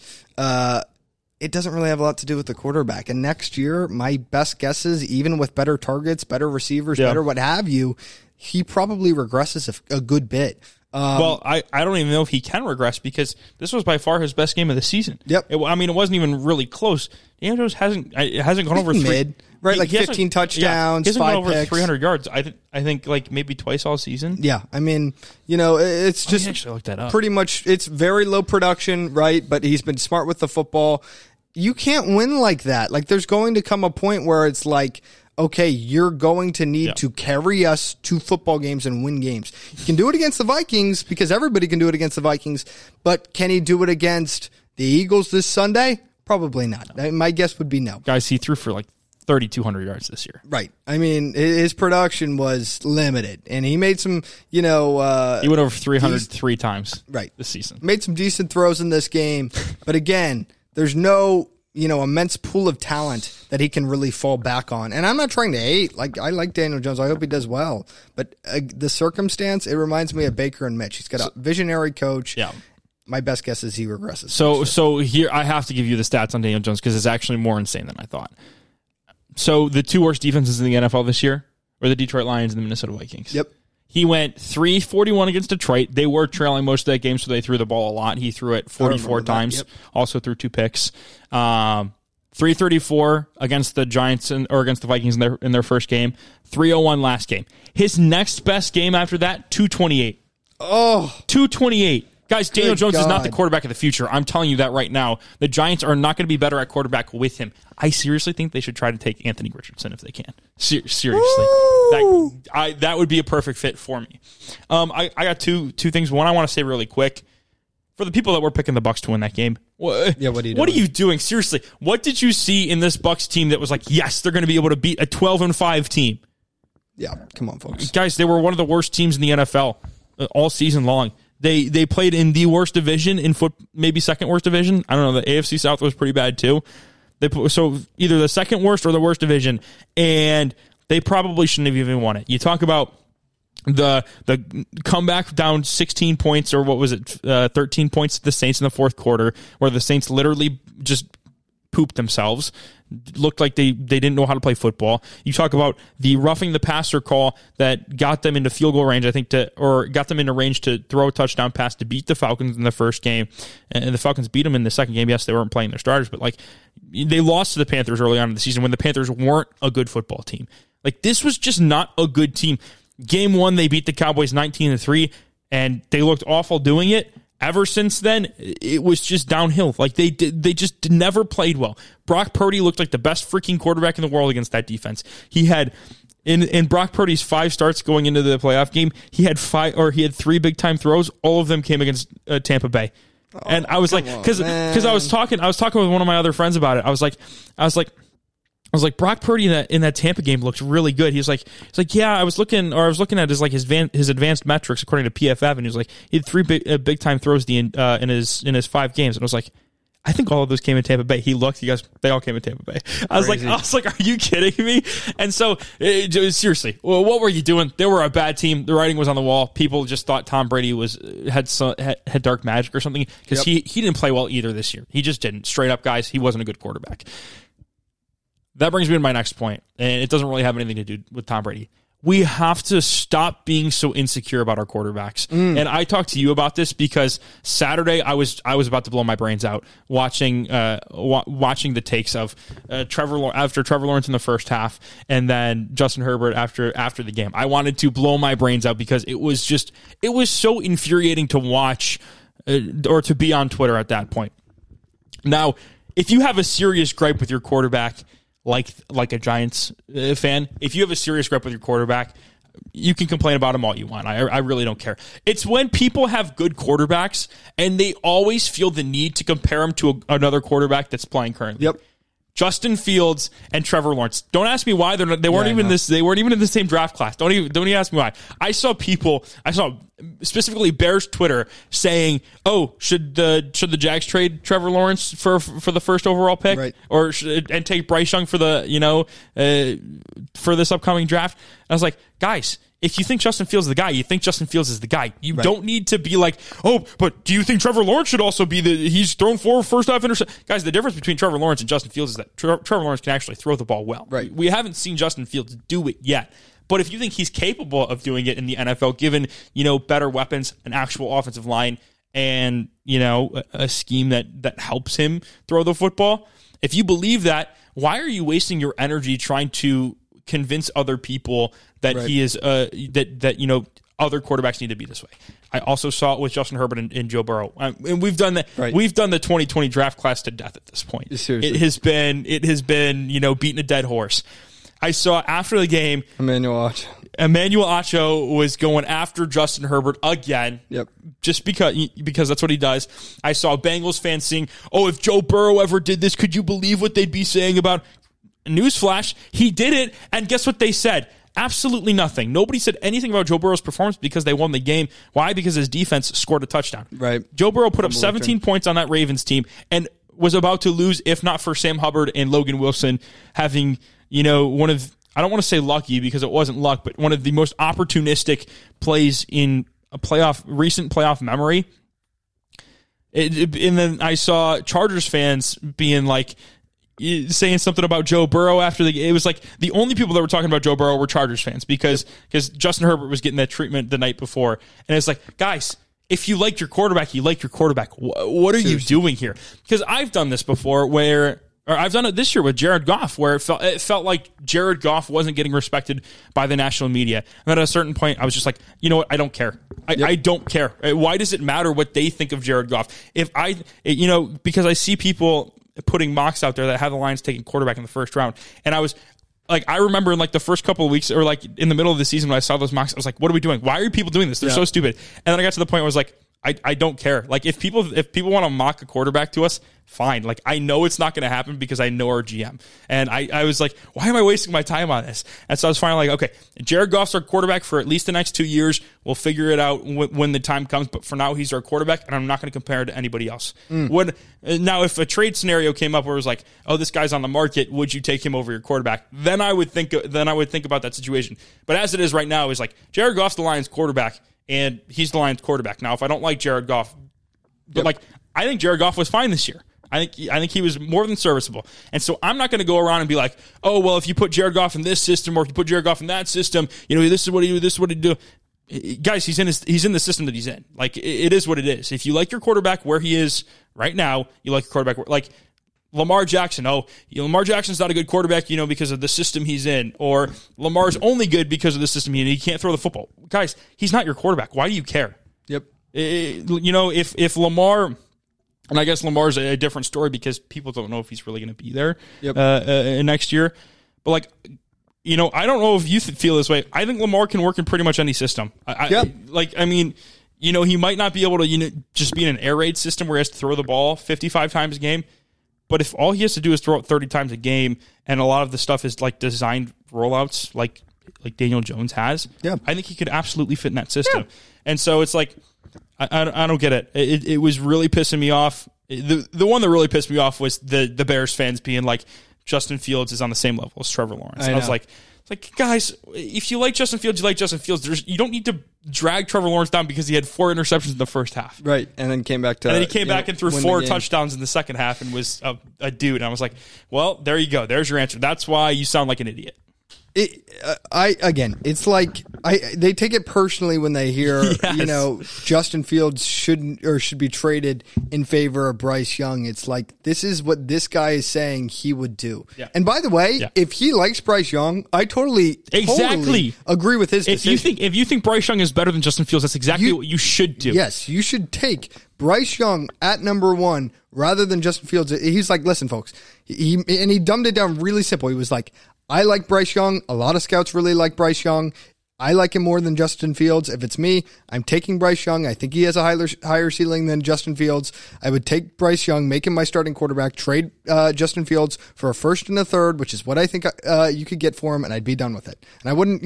it doesn't really have a lot to do with the quarterback. And next year, my best guess is, even with better targets, better receivers, better what have you, he probably regresses a good bit. Well, I don't even know if he can regress, because this was by far his best game of the season. Yep. It wasn't even really close. Daniel Jones hasn't gone over mid, right? Like 15 touchdowns, he hasn't 5 gone over picks. 300 yards. I think like maybe twice all season. Yeah, I mean, it's just actually looked that up. Pretty much, it's very low production, right? But he's been smart with the football. You can't win like that. Like, there's going to come a point where it's like, okay, you're going to need to carry us to football games and win games. You can do it against the Vikings, because everybody can do it against the Vikings, but can he do it against the Eagles this Sunday? Probably not. No. My guess would be no. Guys, he threw for like 3,200 yards this year. Right. I mean, his production was limited, and he made some, he went over 300 3 times this season. Made some decent throws in this game, but again, there's no, immense pool of talent that he can really fall back on. And I'm not trying to hate. Like, I like Daniel Jones. I hope he does well. But the circumstance, it reminds me of Baker and Mitch. He's got a visionary coach. Yeah. My best guess is he regresses. So here, I have to give you the stats on Daniel Jones, because it's actually more insane than I thought. So the 2 worst defenses in the NFL this year were the Detroit Lions and the Minnesota Vikings. Yep. He went 341 against Detroit. They were trailing most of that game, so they threw the ball a lot. He threw it 44 times. Yep. Also threw 2 picks. 334 against the Giants or against the Vikings in their first game. 301 last game. His next best game after that, 228. Oh, 228. Guys, Daniel Jones is not the quarterback of the future. I'm telling you that right now. The Giants are not going to be better at quarterback with him. I seriously think they should try to take Anthony Richardson if they can. Seriously. That would be a perfect fit for me. I got two things. One, I want to say really quick. For the people that were picking the Bucs to win that game, what are you doing? Seriously, what did you see in this Bucs team that was like, yes, they're going to be able to beat a 12-5 team? Yeah, come on, folks. Guys, they were one of the worst teams in the NFL all season long. They played in the worst division in maybe second worst division. I don't know. The AFC South was pretty bad too. So either the second worst or the worst division, and they probably shouldn't have even won it. You talk about the comeback down 16 points, or what was it, 13 points to the Saints in the fourth quarter, where the Saints literally just pooped themselves. Looked like they didn't know how to play football. You talk about the roughing the passer call that got them into field goal range, or got them into range to throw a touchdown pass to beat the Falcons in the first game. And the Falcons beat them in the second game. Yes, they weren't playing their starters, but like, they lost to the Panthers early on in the season when the Panthers weren't a good football team. Like, this was just not a good team. Game 1, they beat the Cowboys 19-3, and they looked awful doing it. Ever since then, it was just downhill. Like, they just never played well. Brock Purdy looked like the best freaking quarterback in the world against that defense. He had, in Brock Purdy's 5 starts going into the playoff game, he had 3 big time throws. All of them came against Tampa Bay. And I was like, because I was talking with one of my other friends about it. I was like, Brock Purdy in that Tampa game looked really good. He's like, yeah, I was looking at his advanced metrics according to PFF, and he was like, he had 3 big time throws in his 5 games, and I was like, I think all of those came in Tampa Bay. He goes, they all came in Tampa Bay. I was like, are you kidding me? And so, seriously, what were you doing? They were a bad team. The writing was on the wall. People just thought Tom Brady had dark magic or something, because he didn't play well either this year. He just didn't. Straight up, guys, he wasn't a good quarterback. That brings me to my next point, and it doesn't really have anything to do with Tom Brady. We have to stop being so insecure about our quarterbacks. And I talked to you about this because Saturday I was about to blow my brains out watching the takes of Trevor Lawrence in the first half, and then Justin Herbert after the game. I wanted to blow my brains out because it was so infuriating to watch or to be on Twitter at that point. Now, if you have a serious gripe with your quarterback, like a Giants fan, if you have a serious gripe with your quarterback, you can complain about him all you want. I really don't care. It's when people have good quarterbacks and they always feel the need to compare him to another quarterback that's playing currently. Yep. Justin Fields and Trevor Lawrence. Don't ask me why they weren't even in the same draft class. Don't even ask me why. I saw specifically Bears Twitter saying, "Oh, should the Jags trade Trevor Lawrence for the first overall pick, right, or and take Bryce Young for the for this upcoming draft?" I was like, guys, if you think Justin Fields is the guy, you think Justin Fields is the guy. You don't need to be like, oh, but do you think Trevor Lawrence should also be he's thrown 4 first half interceptions? Guys, the difference between Trevor Lawrence and Justin Fields is that Trevor Lawrence can actually throw the ball well. Right. We haven't seen Justin Fields do it yet. But if you think he's capable of doing it in the NFL, given, better weapons, an actual offensive line, and, a scheme that helps him throw the football, if you believe that, why are you wasting your energy trying to convince other people that he is that other quarterbacks need to be this way? I also saw it with Justin Herbert and Joe Burrow, and we've done that. Right. We've done the 2020 draft class to death at this point. Seriously. It has been beating a dead horse. I saw after the game, Emmanuel Acho was going after Justin Herbert again. Yep. Just because that's what he does. I saw Bengals fans saying, "Oh, if Joe Burrow ever did this, could you believe what they'd be saying about?" Newsflash, he did it, and guess what they said? Absolutely nothing. Nobody said anything about Joe Burrow's performance because they won the game. Why? Because his defense scored a touchdown. Right. Joe Burrow put up 17 points on that Ravens team and was about to lose if not for Sam Hubbard and Logan Wilson having, one of, I don't want to say lucky because it wasn't luck, but one of the most opportunistic plays in a recent playoff memory. And then I saw Chargers fans being like, saying something about Joe Burrow after it was like the only people that were talking about Joe Burrow were Chargers fans because Justin Herbert was getting that treatment the night before. And it's like, guys, if you liked your quarterback, you liked your quarterback. What are you doing here? Because I've done this before or I've done it this year with Jared Goff, where it felt like Jared Goff wasn't getting respected by the national media. And then at a certain point, I was just like, you know what? I don't care. I don't care. Why does it matter what they think of Jared Goff? Because I see people putting mocks out there that have the Lions taking quarterback in the first round. And I was like, I remember in like the first couple of weeks or like in the middle of the season when I saw those mocks, I was like, what are we doing? Why are people doing this? They're so stupid. And then I got to the point where I was like, I don't care. Like if people want to mock a quarterback to us, fine. Like I know it's not going to happen because I know our GM. And I was like, why am I wasting my time on this? And so I was finally like, okay, Jared Goff's our quarterback for at least the next 2 years. We'll figure it out when the time comes. But for now, he's our quarterback, and I'm not going to compare it to anybody else. Now, if a trade scenario came up where it was like, oh, this guy's on the market, would you take him over your quarterback? Then I would think about that situation. But as it is right now, it's like Jared Goff's the Lions quarterback. And he's the Lions quarterback. Now, if I don't like Jared Goff, but I think Jared Goff was fine this year. I think he was more than serviceable. And so I'm not going to go around and be like, oh, well, if you put Jared Goff in this system or if you put Jared Goff in that system, this is what he do, this is what he do. Guys, he's in the system that he's in. Like, it is what it is. If you like your quarterback where he is right now, you like your quarterback like Lamar Jackson. Lamar Jackson's not a good quarterback, because of the system he's in. Or Lamar's only good because of the system he can't throw the football. Guys, he's not your quarterback. Why do you care? Yep. If Lamar, and I guess Lamar's a different story because people don't know if he's really going to be there next year. But I don't know if you feel this way. I think Lamar can work in pretty much any system. He might not be able to just be in an air raid system where he has to throw the ball 55 times a game. But if all he has to do is throw it 30 times a game, and a lot of the stuff is like designed rollouts, like Daniel Jones has, I think he could absolutely fit in that system. Yeah. And so it's like, I don't get it. It was really pissing me off. The one that really pissed me off was the Bears fans being like, Justin Fields is on the same level as Trevor Lawrence. I was like, guys, if you like Justin Fields, you like Justin Fields. You don't need to drag Trevor Lawrence down because he had 4 interceptions in the first half. Right, and then came back to... And then he came back and threw 4 touchdowns in the second half and was a dude. And I was like, well, there you go. There's your answer. That's why you sound like an idiot. It's like they take it personally when they hear Justin Fields should be traded in favor of Bryce Young. It's like this is what this guy is saying he would do. Yeah. And by the way, if he likes Bryce Young, I totally agree with his decision. If you think Bryce Young is better than Justin Fields, that's exactly what you should do. Yes, you should take Bryce Young at number 1 rather than Justin Fields. He's like, listen, folks, he dumbed it down really simple. He was like, I like Bryce Young. A lot of scouts really like Bryce Young. I like him more than Justin Fields. If it's me, I'm taking Bryce Young. I think he has a higher ceiling than Justin Fields. I would take Bryce Young, make him my starting quarterback, trade Justin Fields for a first and a third, which is what I think you could get for him, and I'd be done with it. And I wouldn't,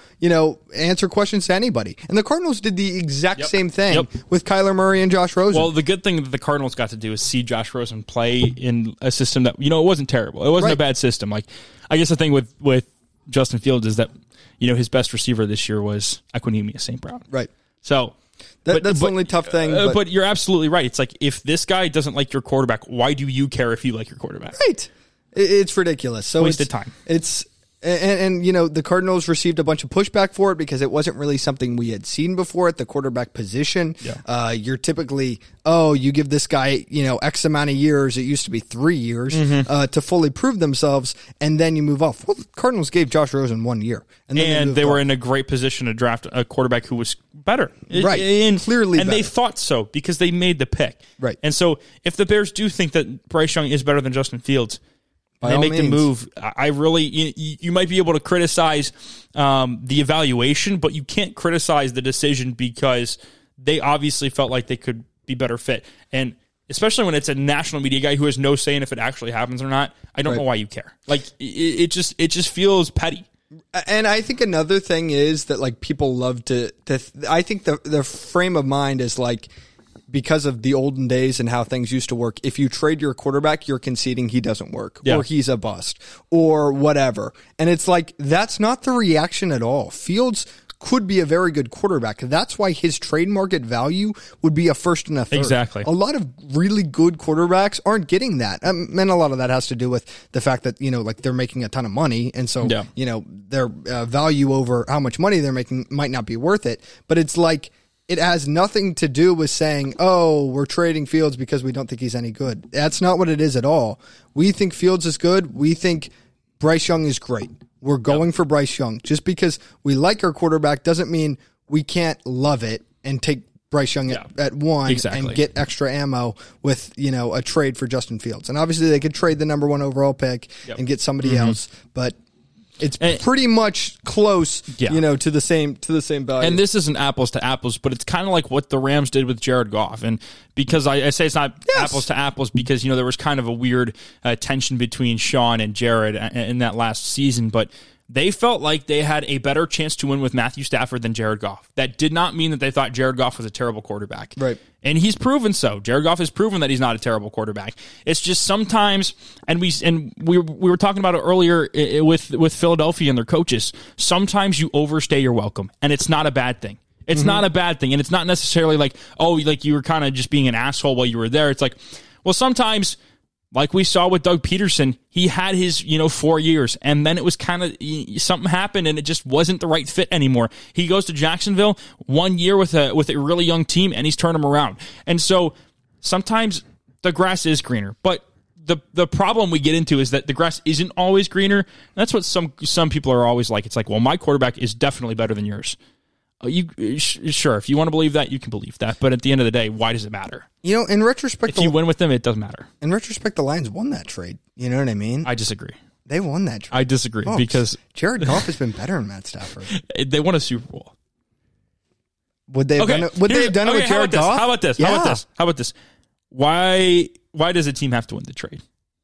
answer questions to anybody. And the Cardinals did the exact same thing with Kyler Murray and Josh Rosen. Well, the good thing that the Cardinals got to do is see Josh Rosen play in a system that, it wasn't terrible. It wasn't a bad system. Like, I guess the thing with Justin Fields is that, his best receiver this year was Equanimeous St. Brown. Right. So that's the only tough thing. But you're absolutely right. It's like, if this guy doesn't like your quarterback, why do you care if you like your quarterback? Right. It's ridiculous. So wasted time. And the Cardinals received a bunch of pushback for it because it wasn't really something we had seen before at the quarterback position. Yeah. You're typically, you give this guy, X amount of years, it used to be 3 years, to fully prove themselves, and then you move off. Well, the Cardinals gave Josh Rosen 1 year. And they were in a great position to draft a quarterback who was better. Right. Clearly and better. they thought so because they made the pick. Right. And so if the Bears do think that Bryce Young is better than Justin Fields, they make the move. I really, you might be able to criticize the evaluation, but you can't criticize the decision because they obviously felt like they could be better fit. And especially when it's a national media guy who has no say in if it actually happens or not, I don't know why you care. Like, it just feels petty. And I think another thing is that, like, people love to I think the frame of mind is like, because of the olden days and how things used to work, if you trade your quarterback, you're conceding he doesn't work or he's a bust or whatever. And it's like, that's not the reaction at all. Fields could be a very good quarterback. That's why his trade market value would be a first and a third. Exactly. A lot of really good quarterbacks aren't getting that. And a lot of that has to do with the fact that, they're making a ton of money. And so, their value over how much money they're making might not be worth it. But it's like, it has nothing to do with saying, we're trading Fields because we don't think he's any good. That's not what it is at all. We think Fields is good. We think Bryce Young is great. We're going for Bryce Young. Just because we like our quarterback doesn't mean we can't love it and take Bryce Young at one and get extra ammo with, a trade for Justin Fields. And obviously they could trade the number 1 overall pick and get somebody else, but it's pretty much close, to the same value. And this isn't apples to apples, but it's kind of like what the Rams did with Jared Goff. And because I say it's not apples to apples because, there was kind of a weird tension between Sean and Jared in that last season, but they felt like they had a better chance to win with Matthew Stafford than Jared Goff. That did not mean that they thought Jared Goff was a terrible quarterback. Right. And he's proven so. Jared Goff has proven that he's not a terrible quarterback. It's just sometimes, and we were talking about it earlier with Philadelphia and their coaches, sometimes you overstay your welcome, and it's not a bad thing. It's not a bad thing, and it's not necessarily like, you were kind of just being an asshole while you were there. It's like, well, sometimes, like we saw with Doug Peterson, he had his, 4 years, and then it was kind of, something happened, and it just wasn't the right fit anymore. He goes to Jacksonville 1 year with a really young team, and he's turned them around. And so sometimes the grass is greener, but the problem we get into is that the grass isn't always greener. And that's what some people are always like. It's like, well, my quarterback is definitely better than yours. Sure, if you want to believe that, you can believe that. But at the end of the day, why does it matter? In retrospect, if you win with them, it doesn't matter. In retrospect, the Lions won that trade. You know what I mean? I disagree. They won that trade. I disagree because Jared Goff has been better than Matt Stafford. They won a Super Bowl. Would they have done it? Would they have done it with Jared Goff? How about this? Yeah. How about this? Why does a team have to win the trade?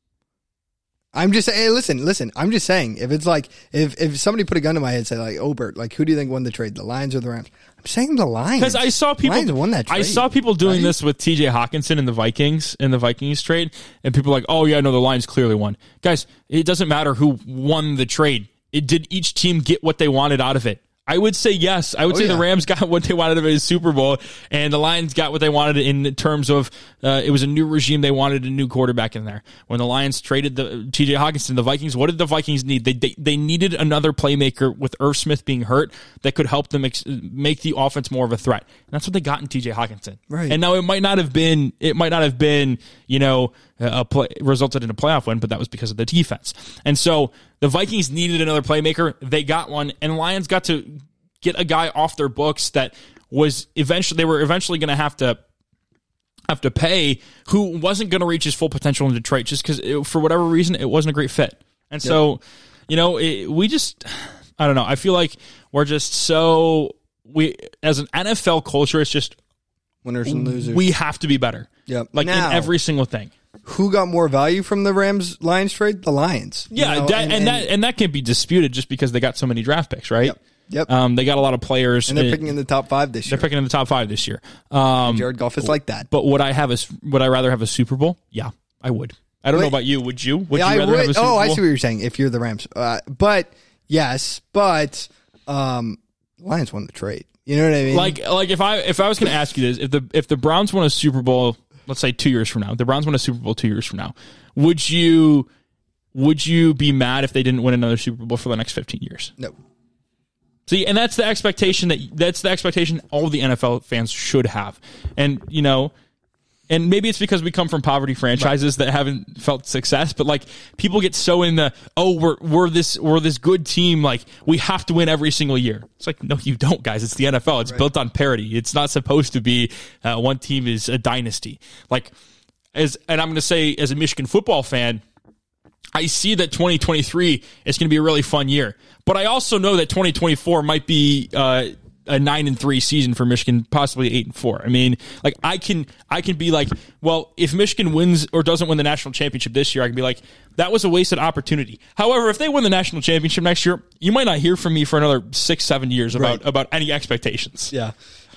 I'm just saying, hey, listen, I'm just saying, if it's like, if somebody put a gun to my head and say, like, Bert, like, who do you think won the trade, the Lions or the Rams? I'm saying the Lions. Because I saw people, Lions won that trade, I saw people doing this with TJ Hawkinson in the Vikings trade, and people are like, oh, yeah, no, the Lions clearly won. Guys, it doesn't matter who won the trade. Did each team get what they wanted out of it? I would say yes. I would say the Rams got what they wanted of a Super Bowl, and the Lions got what they wanted in terms of it was a new regime. They wanted a new quarterback in there. When the Lions traded the TJ Hawkinson, the Vikings, what did the Vikings need? They needed another playmaker with Irv Smith being hurt that could help them make the offense more of a threat. And that's what they got in TJ Hawkinson. Right. And now it might not have been resulted in a playoff win, but that was because of the defense. And so the Vikings needed another playmaker. They got one, and Lions got to get a guy off their books that was eventually going to have to pay, who wasn't going to reach his full potential in Detroit just because for whatever reason it wasn't a great fit. And so, I don't know. I feel like we're just as an NFL culture, it's just winners and losers. We have to be better. Yep. Like now, in every single thing. Who got more value from the Rams-Lions trade? The Lions. Yeah, that can't be disputed just because they got so many draft picks, right? Yep. They got a lot of players. And they're picking in the top 5 this year. They're picking in the top 5 this year. Jared Goff is like that. But would I rather have a Super Bowl? Yeah, I would. I don't know about you. Would you? Would you rather have a Super Bowl? I see what you're saying. If you're the Rams, but Lions won the trade. You know what I mean? Like if I was going to ask you this, if the Browns won a Super Bowl, let's say 2 years from now, the Browns won a Super Bowl 2 years from now, would you be mad if they didn't win another Super Bowl for the next 15 years? No. See, and that's the expectation all the NFL fans should have. And, and maybe it's because we come from poverty franchises that haven't felt success, but like people get so in the, we're this good team, like we have to win every single year. It's like, no, you don't, guys. It's the NFL. It's built on parity. It's not supposed to be one team is a dynasty. And I'm going to say, as a Michigan football fan, I see that 2023 is going to be a really fun year, but I also know that 2024 might be a 9-3 season for Michigan, possibly 8-4. I mean, like I can be like, well, if Michigan wins or doesn't win the national championship this year, I can be like, that was a wasted opportunity. However, if they win the national championship next year, you might not hear from me for another 6-7 years about any expectations. Yeah.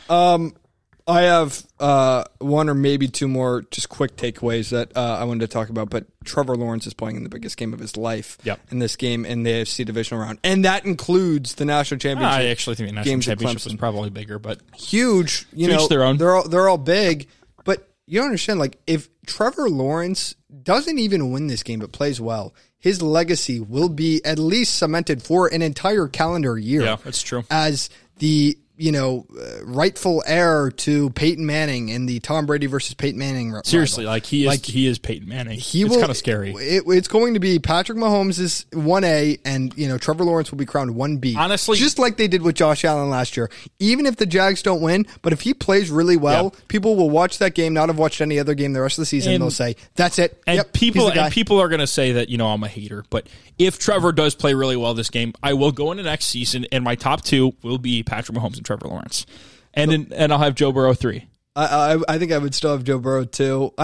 I have one or maybe two more just quick takeaways that I wanted to talk about, but Trevor Lawrence is playing in the biggest game of his life in this game in the AFC divisional round, and that includes the national championship. I actually think the national championship was probably bigger, but huge. Each their own. They're all big, but you don't understand. Like if Trevor Lawrence doesn't even win this game but plays well, his legacy will be at least cemented for an entire calendar year. Yeah, that's true. As the rightful heir to Peyton Manning in the Tom Brady versus Peyton Manning. Seriously, rival. He is Peyton Manning. It's kind of scary. It's going to be Patrick Mahomes is 1A, and Trevor Lawrence will be crowned 1B. Honestly, just like they did with Josh Allen last year. Even if the Jags don't win, but if he plays really well, people will watch that game, not have watched any other game the rest of the season. And they'll say, "That's it." And people are going to say that I'm a hater, but if Trevor does play really well this game, I will go into next season, and my top 2 will be Patrick Mahomes and Trevor Lawrence, and I'll have Joe Burrow 3. I think I would still have Joe Burrow 2.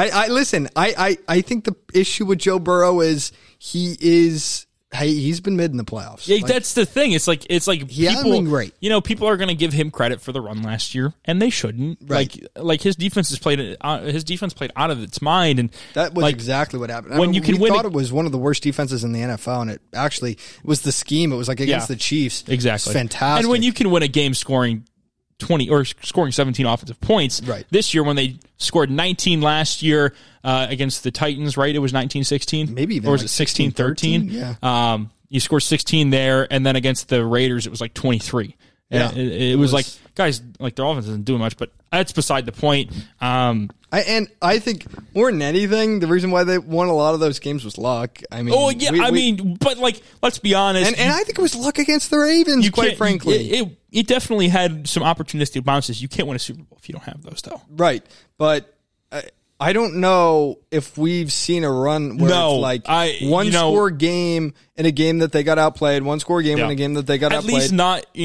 I think the issue with Joe Burrow is he's been mid in the playoffs. Yeah, that's the thing. It's like he hasn't been great. People are going to give him credit for the run last year, and they shouldn't. Right. Like his defense played out of its mind, and that was exactly what happened. We thought it was one of the worst defenses in the NFL, and it actually was the scheme. It was like against the Chiefs. Exactly, it's fantastic. And when you can win a game scoring 20 or scoring 17 offensive points, this year when they scored 19 last year against the Titans, right? It was 19-16, maybe even, or was it 16-13? Yeah, you scored 16 there, and then against the Raiders, it was like 23. Yeah, it was like, guys, like their offense isn't doing much, but that's beside the point. I think more than anything, the reason why they won a lot of those games was luck. I mean, but like, let's be honest. And I think it was luck against the Ravens, quite frankly. It definitely had some opportunistic bounces. You can't win a Super Bowl if you don't have those, though. Right, but I don't know if we've seen a run where it's like one score game in a game that they got outplayed, one score game in a game that they got outplayed. At least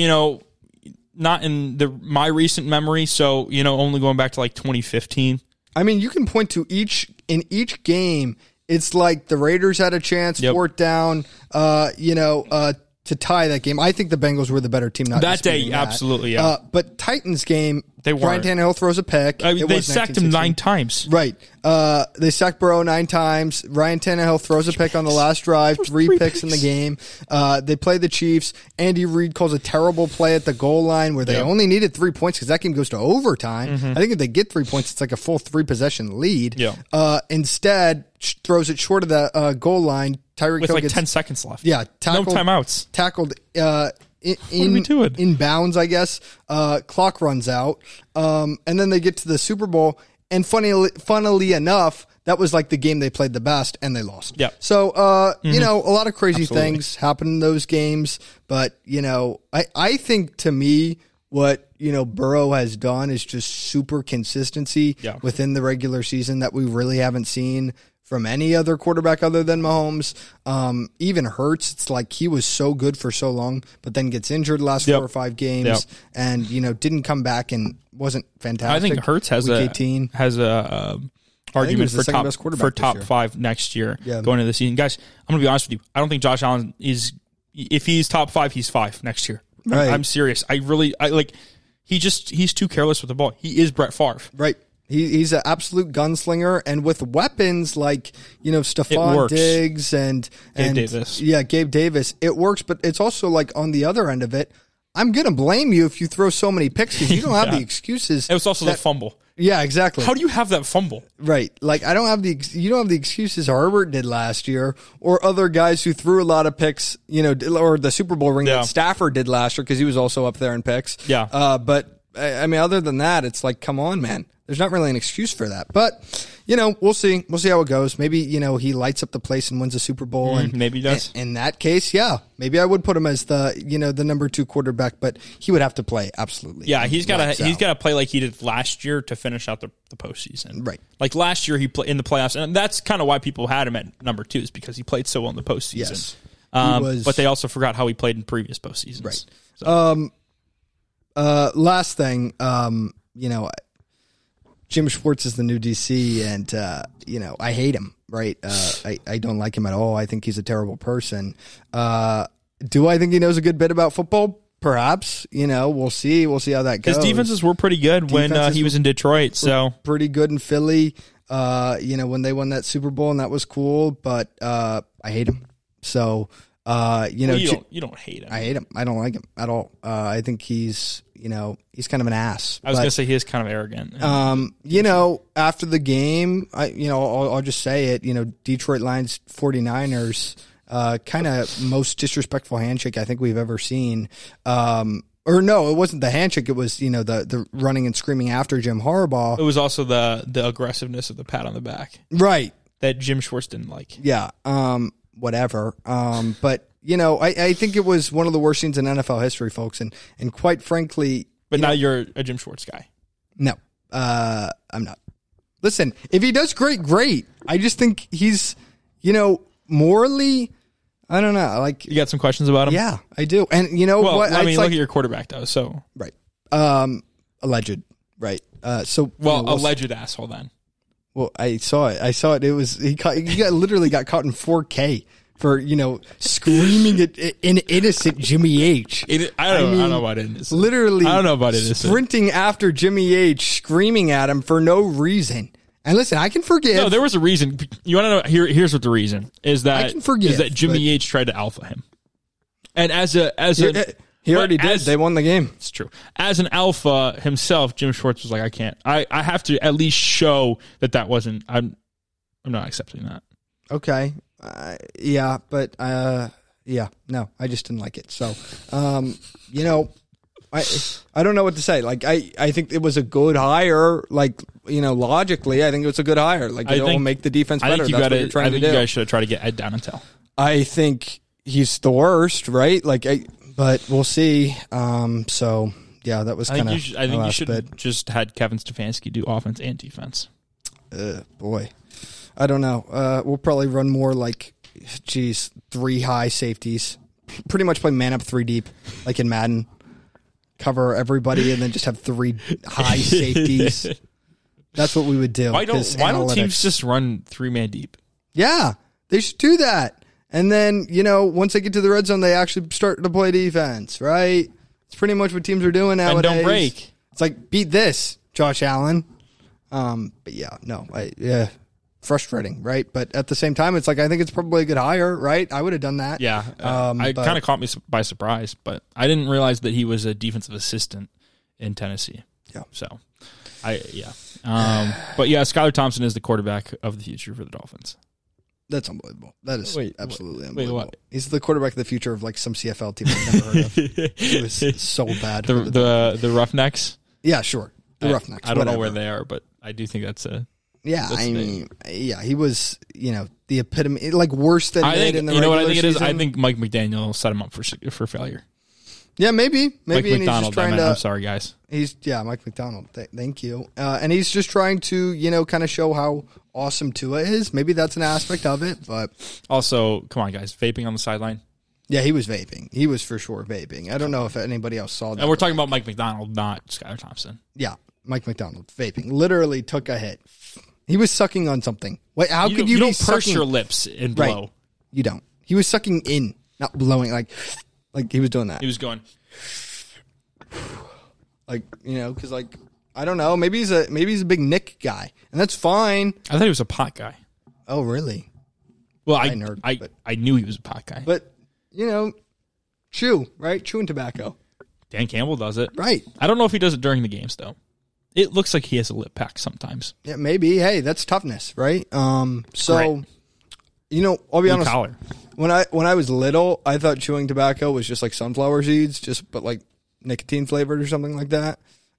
not in my recent memory. So, only going back to like 2015. I mean, you can point to each game. It's like the Raiders had a chance, fourth down, to tie that game. I think the Bengals were the better team. Not that day, absolutely, yeah. But Titans game, Ryan Tannehill throws a pick. They sacked him 9 times. Right. They sacked Burrow 9 times. Ryan Tannehill throws a pick on the last drive. 3 picks in the game. They play the Chiefs. Andy Reid calls a terrible play at the goal line where they only needed 3 points because that game goes to overtime. Mm-hmm. I think if they get 3 points, it's like a full 3-possession lead. Yeah. Instead, throws it short of the goal line. Tyreek with Hill like gets 10 seconds left. Yeah. No timeouts. Tackled in bounds, I guess. Clock runs out. And then they get to the Super Bowl. And funnily enough, that was like the game they played the best, and they lost. Yeah. So, a lot of crazy things happen in those games. But, I think to me, what, Burrow has done is just super consistency within the regular season that we really haven't seen from any other quarterback other than Mahomes. Even Hurts, it's like he was so good for so long, but then gets injured the last 4 or 5 games and, didn't come back and wasn't fantastic. I think Hurts has a argument for top 5 next year going into the season. Guys, I'm going to be honest with you. I don't think Josh Allen if he's top 5, he's 5 next year. Right. I'm serious. He's too careless with the ball. He is Brett Favre. Right. He's an absolute gunslinger, and with weapons like Stephon Diggs and Gabe Davis. Yeah, Gabe Davis, it works. But it's also like on the other end of it, I'm gonna blame you if you throw so many picks because you don't have the excuses. It was also the fumble. Yeah, exactly. How do you have that fumble? Right. Like you don't have the excuses Herbert did last year or other guys who threw a lot of picks, or the Super Bowl ring that Stafford did last year because he was also up there in picks. Yeah. But I mean, other than that, it's like, come on, man. There's not really an excuse for that. But, we'll see. We'll see how it goes. Maybe, he lights up the place and wins a Super Bowl. And maybe he does. In that case, yeah. Maybe I would put him as the number 2 quarterback, but he would have to play absolutely. Yeah, he's got to play like he did last year to finish out the postseason. Right. Like last year he played in the playoffs, and that's kind of why people had him at number 2 is because he played so well in the postseason. Yes. But they also forgot how he played in previous postseasons. Right. So. Last thing, Jim Schwartz is the new DC, and I hate him. Right? I don't like him at all. I think he's a terrible person. Do I think he knows a good bit about football? Perhaps. We'll see. We'll see how that goes. His defenses were pretty good when he was in Detroit. So pretty good in Philly. When they won that Super Bowl, and that was cool. But I hate him. So. You don't hate him. I hate him. I don't like him at all. I think he's kind of an ass. I was going to say he is kind of arrogant. After the game, I'll just say it, Detroit Lions 49ers, kind of most disrespectful handshake I think we've ever seen. Or no, it wasn't the handshake. It was, the running and screaming after Jim Harbaugh. It was also the aggressiveness of the pat on the back. Right. That Jim Schwartz didn't like. Yeah. Whatever. But, I think it was one of the worst scenes in NFL history, folks. And quite frankly. But now you're a Jim Schwartz guy. No, I'm not. Listen, if he does great. I just think he's, morally, I don't know. Like, you got some questions about him? Yeah, I do. And what? I mean, look at your quarterback though. So right. Alleged. Right. Alleged asshole then. Well, I saw it. It was he literally got caught in 4K for screaming at an innocent Jimmy H. I don't know about innocent. Literally, I don't know about innocent. Sprinting after Jimmy H, screaming at him for no reason. And listen, I can forgive. No, there was a reason. You want to know? Here's what the reason is. That I can forgive, is that Jimmy H tried to alpha him, and he already did. They won the game. It's true. As an alpha himself, Jim Schwartz was like, I can't. I have to at least show that wasn't. I'm not accepting that. Okay. Yeah, but no, I just didn't like it. So, I don't know what to say. Like, I think it was a good hire. Like, logically, I think it was a good hire. Like, it will make the defense better. I think you guys should try to get Ed Donatel. I think he's the worst, right? Like, but we'll see. So yeah, that was kind of. I think you should just had Kevin Stefanski do offense and defense. Boy, I don't know. We'll probably run more like, 3 high safeties. Pretty much play man up 3 deep, like in Madden. Cover everybody and then just have 3 high safeties. That's what we would do. Why don't teams just run 3-man deep? Yeah, they should do that. And then, once they get to the red zone, they actually start to play defense, right? It's pretty much what teams are doing nowadays. And don't break. It's like, beat this, Josh Allen. But yeah, no, frustrating, right? But at the same time, it's like, I think it's probably a good hire, right? I would have done that. Yeah. It kind of caught me by surprise, but I didn't realize that he was a defensive assistant in Tennessee. Yeah. So, but yeah, Skylar Thompson is the quarterback of the future for the Dolphins. That's unbelievable. That is absolutely unbelievable. What? He's the quarterback of the future of like some CFL team I've never heard of. It was so bad. The Roughnecks? Yeah, sure. The Roughnecks. I don't know where they are, but I do think that's a... Yeah, I mean, he was, the epitome, like worse than I think, in the you know what I regular think it is? season. I think Mike McDaniel set him up for failure. Yeah, maybe. Mike and McDonald, he's just trying to. I'm sorry, guys. Mike McDonald. Thank you. And he's just trying to, kind of show how awesome Tua is. Maybe that's an aspect of it, but also, come on, guys, vaping on the sideline. Yeah, he was vaping. He was for sure vaping. I don't know if anybody else saw that. And we're talking about Mike McDonald, not Skylar Thompson. Yeah, Mike McDonald vaping. Literally took a hit. He was sucking on something. Wait, how could you don't purse your lips and blow? Right. You don't. He was sucking in, not blowing. Like he was doing that. He was going. Because I don't know. Maybe he's a big Nick guy, and that's fine. I thought he was a pot guy. Oh, really? Well, I knew he was a pot guy. But chew, right? Chewing tobacco. Dan Campbell does it, right? I don't know if he does it during the games though. It looks like he has a lip pack sometimes. Yeah, maybe. Hey, that's toughness, right? I'll be honest. Collar. When I was little, I thought chewing tobacco was just like sunflower seeds, but like nicotine flavored or something like that.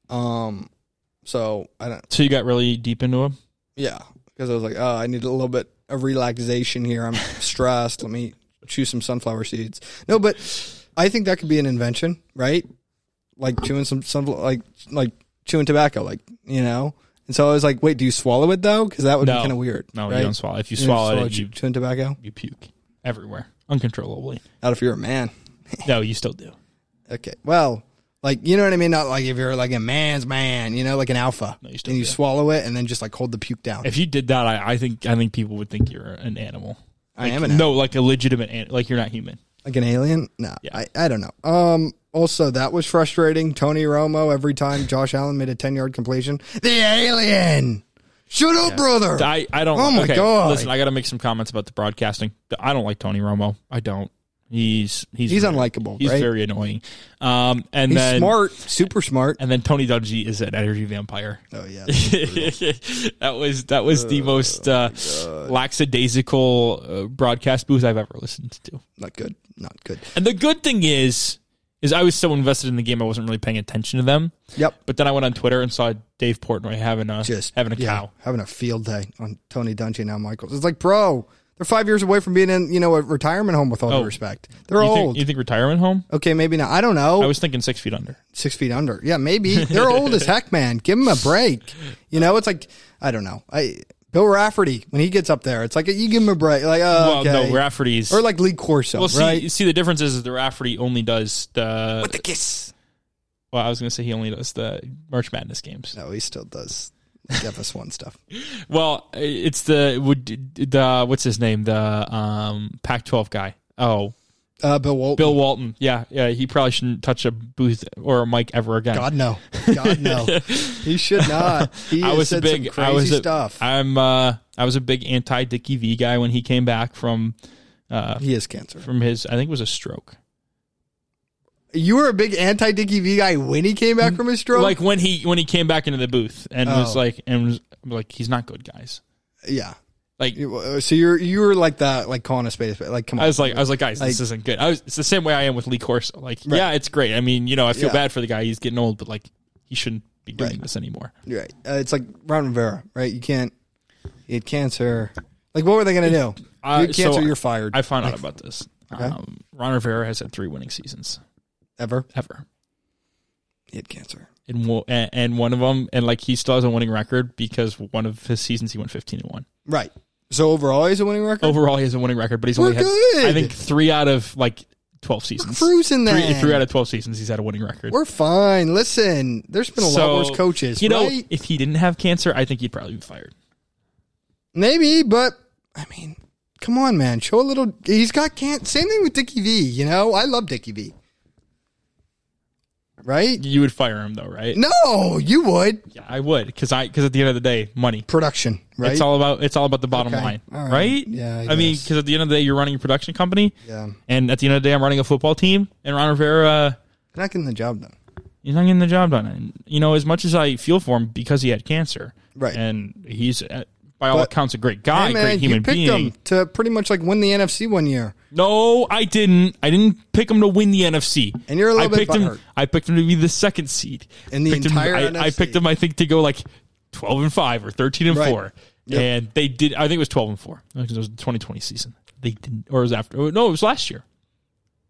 So I don't. So you got really deep into them? Yeah, because I was like, I need a little bit of relaxation here. I'm stressed. Let me chew some sunflower seeds. No, but I think that could be an invention, right? Like chewing some sunflower, like chewing tobacco, And so I was like, wait, do you swallow it though? Because that would be kind of weird. No, right? you don't swallow. If you swallow it, you chewing tobacco, you puke everywhere, uncontrollably. Not if you're a man. No, you still do. Okay, well, you know what I mean? Not like if you're like a man's man, like an alpha, no, you swallow it and then just like hold the puke down. If you did that, I think people would think you're an animal. I am an animal. No, like a legitimate like you're not human. Like an alien? No, yeah. I don't know. Also, that was frustrating. Tony Romo, every time Josh Allen made a 10-yard completion, the alien! Shut up, brother! I don't... Oh, my God. Listen, I got to make some comments about the broadcasting. I don't like Tony Romo. I don't. He's unlikable, He's right? very annoying. And he's smart, super smart. And then Tony Dungy is an energy vampire. Oh, yeah. that was the most lackadaisical broadcast booth I've ever listened to. Not good. And the good thing is I was so invested in the game I wasn't really paying attention to them. Yep. But then I went on Twitter and saw Dave Portnoy having a cow. Having a field day on Tony Dungy and Al Michaels. It's like, bro, they're 5 years away from being in, a retirement home with all due respect. They're old. You think retirement home? Okay, maybe not. I don't know. I was thinking 6 feet under. 6 feet under. Yeah, maybe. They're old as heck, man. Give them a break. It's like, I don't know. Bill Rafferty, when he gets up there, it's like, you give him a break. Like, okay. No, Rafferty's... Or like Lee Corso, right? See, the difference is the Rafferty only does the... With the kiss. Well, I was going to say he only does the March Madness games. No, he still does FS1 stuff. Well, it's the what's his name? The Pac-12 guy. Oh. Bill Walton. Bill Walton. Yeah. He probably shouldn't touch a booth or a mic ever again. God no. He should not. He said some crazy stuff. I was a big anti-Dickie V guy when he came back from. He has cancer. From his, I think it was a stroke. You were a big anti-Dickie V guy when he came back from his stroke? Like when he came back into the booth and was like he's not good, guys. Yeah. Like, so you were like that, like calling a spade a spade. Like, come on. I was like, guys, this isn't good. It's the same way I am with Lee Corso. Like, right. Yeah, it's great. I mean, I feel bad for the guy. He's getting old, but like, he shouldn't be doing this anymore. Right. It's like Ron Rivera, right? You had cancer. Like, what were they going to do? You had cancer, you're fired. I found out about this. Okay. Ron Rivera has had 3 winning seasons. Ever. He had cancer. And one of them, and like, he still has a winning record because one of his seasons he went 15-1. Right. So overall, he's a winning record? Overall, he has a winning record, but he's only had, I think, 3 out of like 12 seasons. We're cruising then. 3 out of 12 seasons, he's had a winning record. We're fine. Listen, there's been a lot worse coaches. Right? If he didn't have cancer, I think he'd probably be fired. Maybe, but I mean, come on, man. Show a little. He's got cancer. Same thing with Dickie V. I love Dickie V. Right? You would fire him though, right? No, you would. Yeah, I would, because at the end of the day, money, production, right? It's all about the bottom line, right? Yeah, I mean, because at the end of the day, you're running a production company, yeah, and at the end of the day, I'm running a football team, and Ron Rivera, you're not getting the job done. He's not getting the job done, and as much as I feel for him because he had cancer, right, and he's by all accounts a great guy, great human being. You picked him to pretty much like win the NFC one year. No, I didn't. I didn't pick him to win the NFC. And you're a little bit butthurt. I picked him to be the 2nd seed. In the entire NFC. I picked him, I think, to go like 12-5 or 13-4. Yep. And they did. I think it was 12-4 because it was the 2020 season. They didn't, or it was after. No, it was last year.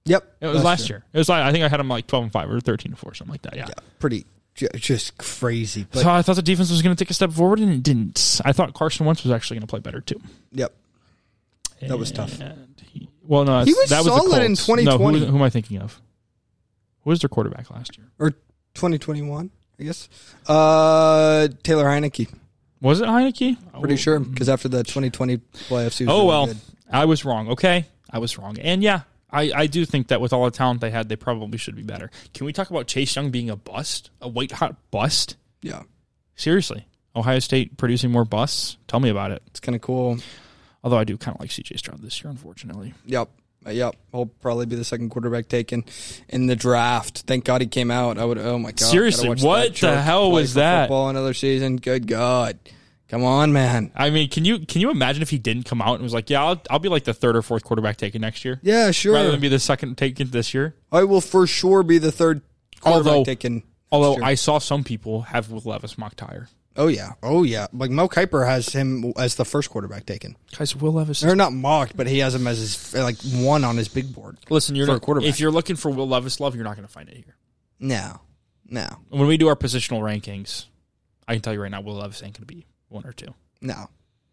Yep. It was last year. It was like, I think I had them like 12-5 or 13-4, something like that. Yeah. Pretty just crazy. But so I thought the defense was going to take a step forward, and it didn't. I thought Carson Wentz was actually going to play better too. Yep. That was tough. He was solid in 2020. No, who am I thinking of? Who was their quarterback last year? Or 2021, I guess. Taylor Heineke. Was it Heineke? Pretty sure, because after the 2020 playoffs, he was really good. I was wrong. Okay, I was wrong. And yeah, I do think that with all the talent they had, they probably should be better. Can we talk about Chase Young being a bust? A white-hot bust? Yeah. Seriously. Ohio State producing more busts? Tell me about it. It's kind of cool. Although I do kind of like C.J. Stroud this year, unfortunately. Yep. He'll probably be the second quarterback taken in the draft. Thank God he came out. Oh my God. Seriously, what the hell was that? Football another season. Good God. Come on, man. I mean, can you imagine if he didn't come out and was like, yeah, I'll be like the third or fourth quarterback taken next year? Yeah, sure. Rather than be the second taken this year? I will for sure be the third quarterback taken. Although I saw some people have Will Levis mocked higher. Oh, yeah. Like, Mel Kiper has him as the first quarterback taken. Guys, Will Levis... They're not mocked, but he has him as his, like, one on his big board. Listen, if you're looking for Will Levis love, you're not going to find it here. No. When we do our positional rankings, I can tell you right now, Will Levis ain't going to be 1 or 2. No.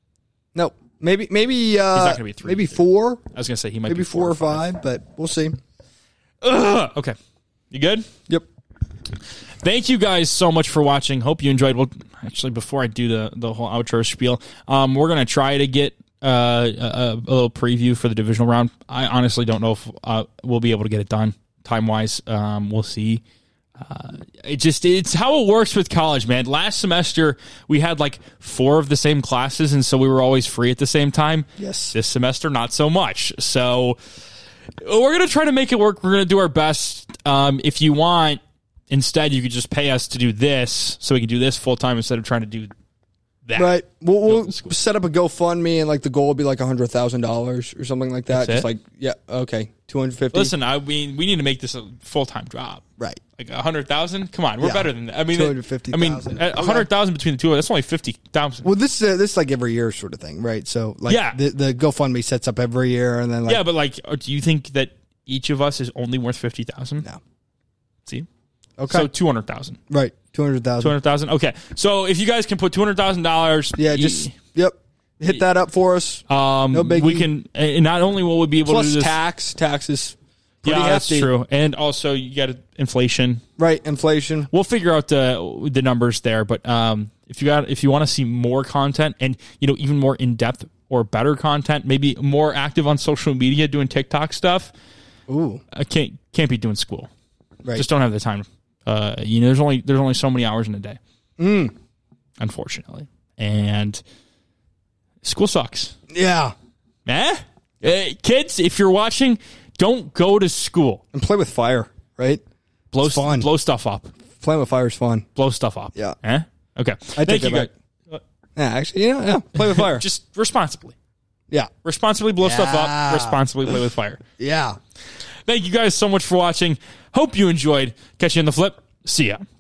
Maybe he's not gonna be 3. Maybe 4. I was going to say he might maybe be 4 or 5, but we'll see. Okay. You good? Yep. Thank you guys so much for watching. Hope you enjoyed. Well, actually, before I do the whole outro spiel, we're going to try to get a little preview for the divisional round. I honestly don't know if we'll be able to get it done time-wise. We'll see. It's how it works with college, man. Last semester, we had like 4 of the same classes, and so we were always free at the same time. Yes. This semester, not so much. So we're going to try to make it work. We're going to do our best. If you want... Instead, you could just pay us to do this, so we can do this full time instead of trying to do that. Right. We'll set up a GoFundMe, and like the goal will be like $100,000 or something like that. That's just it? like $250. Listen, I mean, we need to make this a full time job. Right. Like 100,000. Come on, we're better than that. I mean, 250,000. I mean, 100,000 between the two of us. That's only 50,000. Well, this is like every year sort of thing, right? So like, the GoFundMe sets up every year, and then but like, do you think that each of us is only worth 50,000? No. See. Okay. So 200,000. Right. 200,000. 200,000. Okay. So if you guys can put $200,000, hit that up for us. No biggie. We can, and not only will we be able plus to do this, taxes. Pretty hefty. That's true. And also you got inflation. Right, inflation. We'll figure out the numbers there, but if you want to see more content and even more in depth or better content, maybe more active on social media doing TikTok stuff. Ooh, I can't be doing school. Right. Just don't have the time. There's only so many hours in a day. Unfortunately. And school sucks. Yeah. Kids, if you're watching, don't go to school. And play with fire, right? Blow stuff up. Playing with fire is fun. Blow stuff up. Yeah. Okay. I take that back. Yeah, actually, play with fire. Just responsibly. Yeah. Responsibly blow stuff up. Responsibly play with fire. Yeah. Thank you guys so much for watching. Hope you enjoyed. Catch you in the flip. See ya.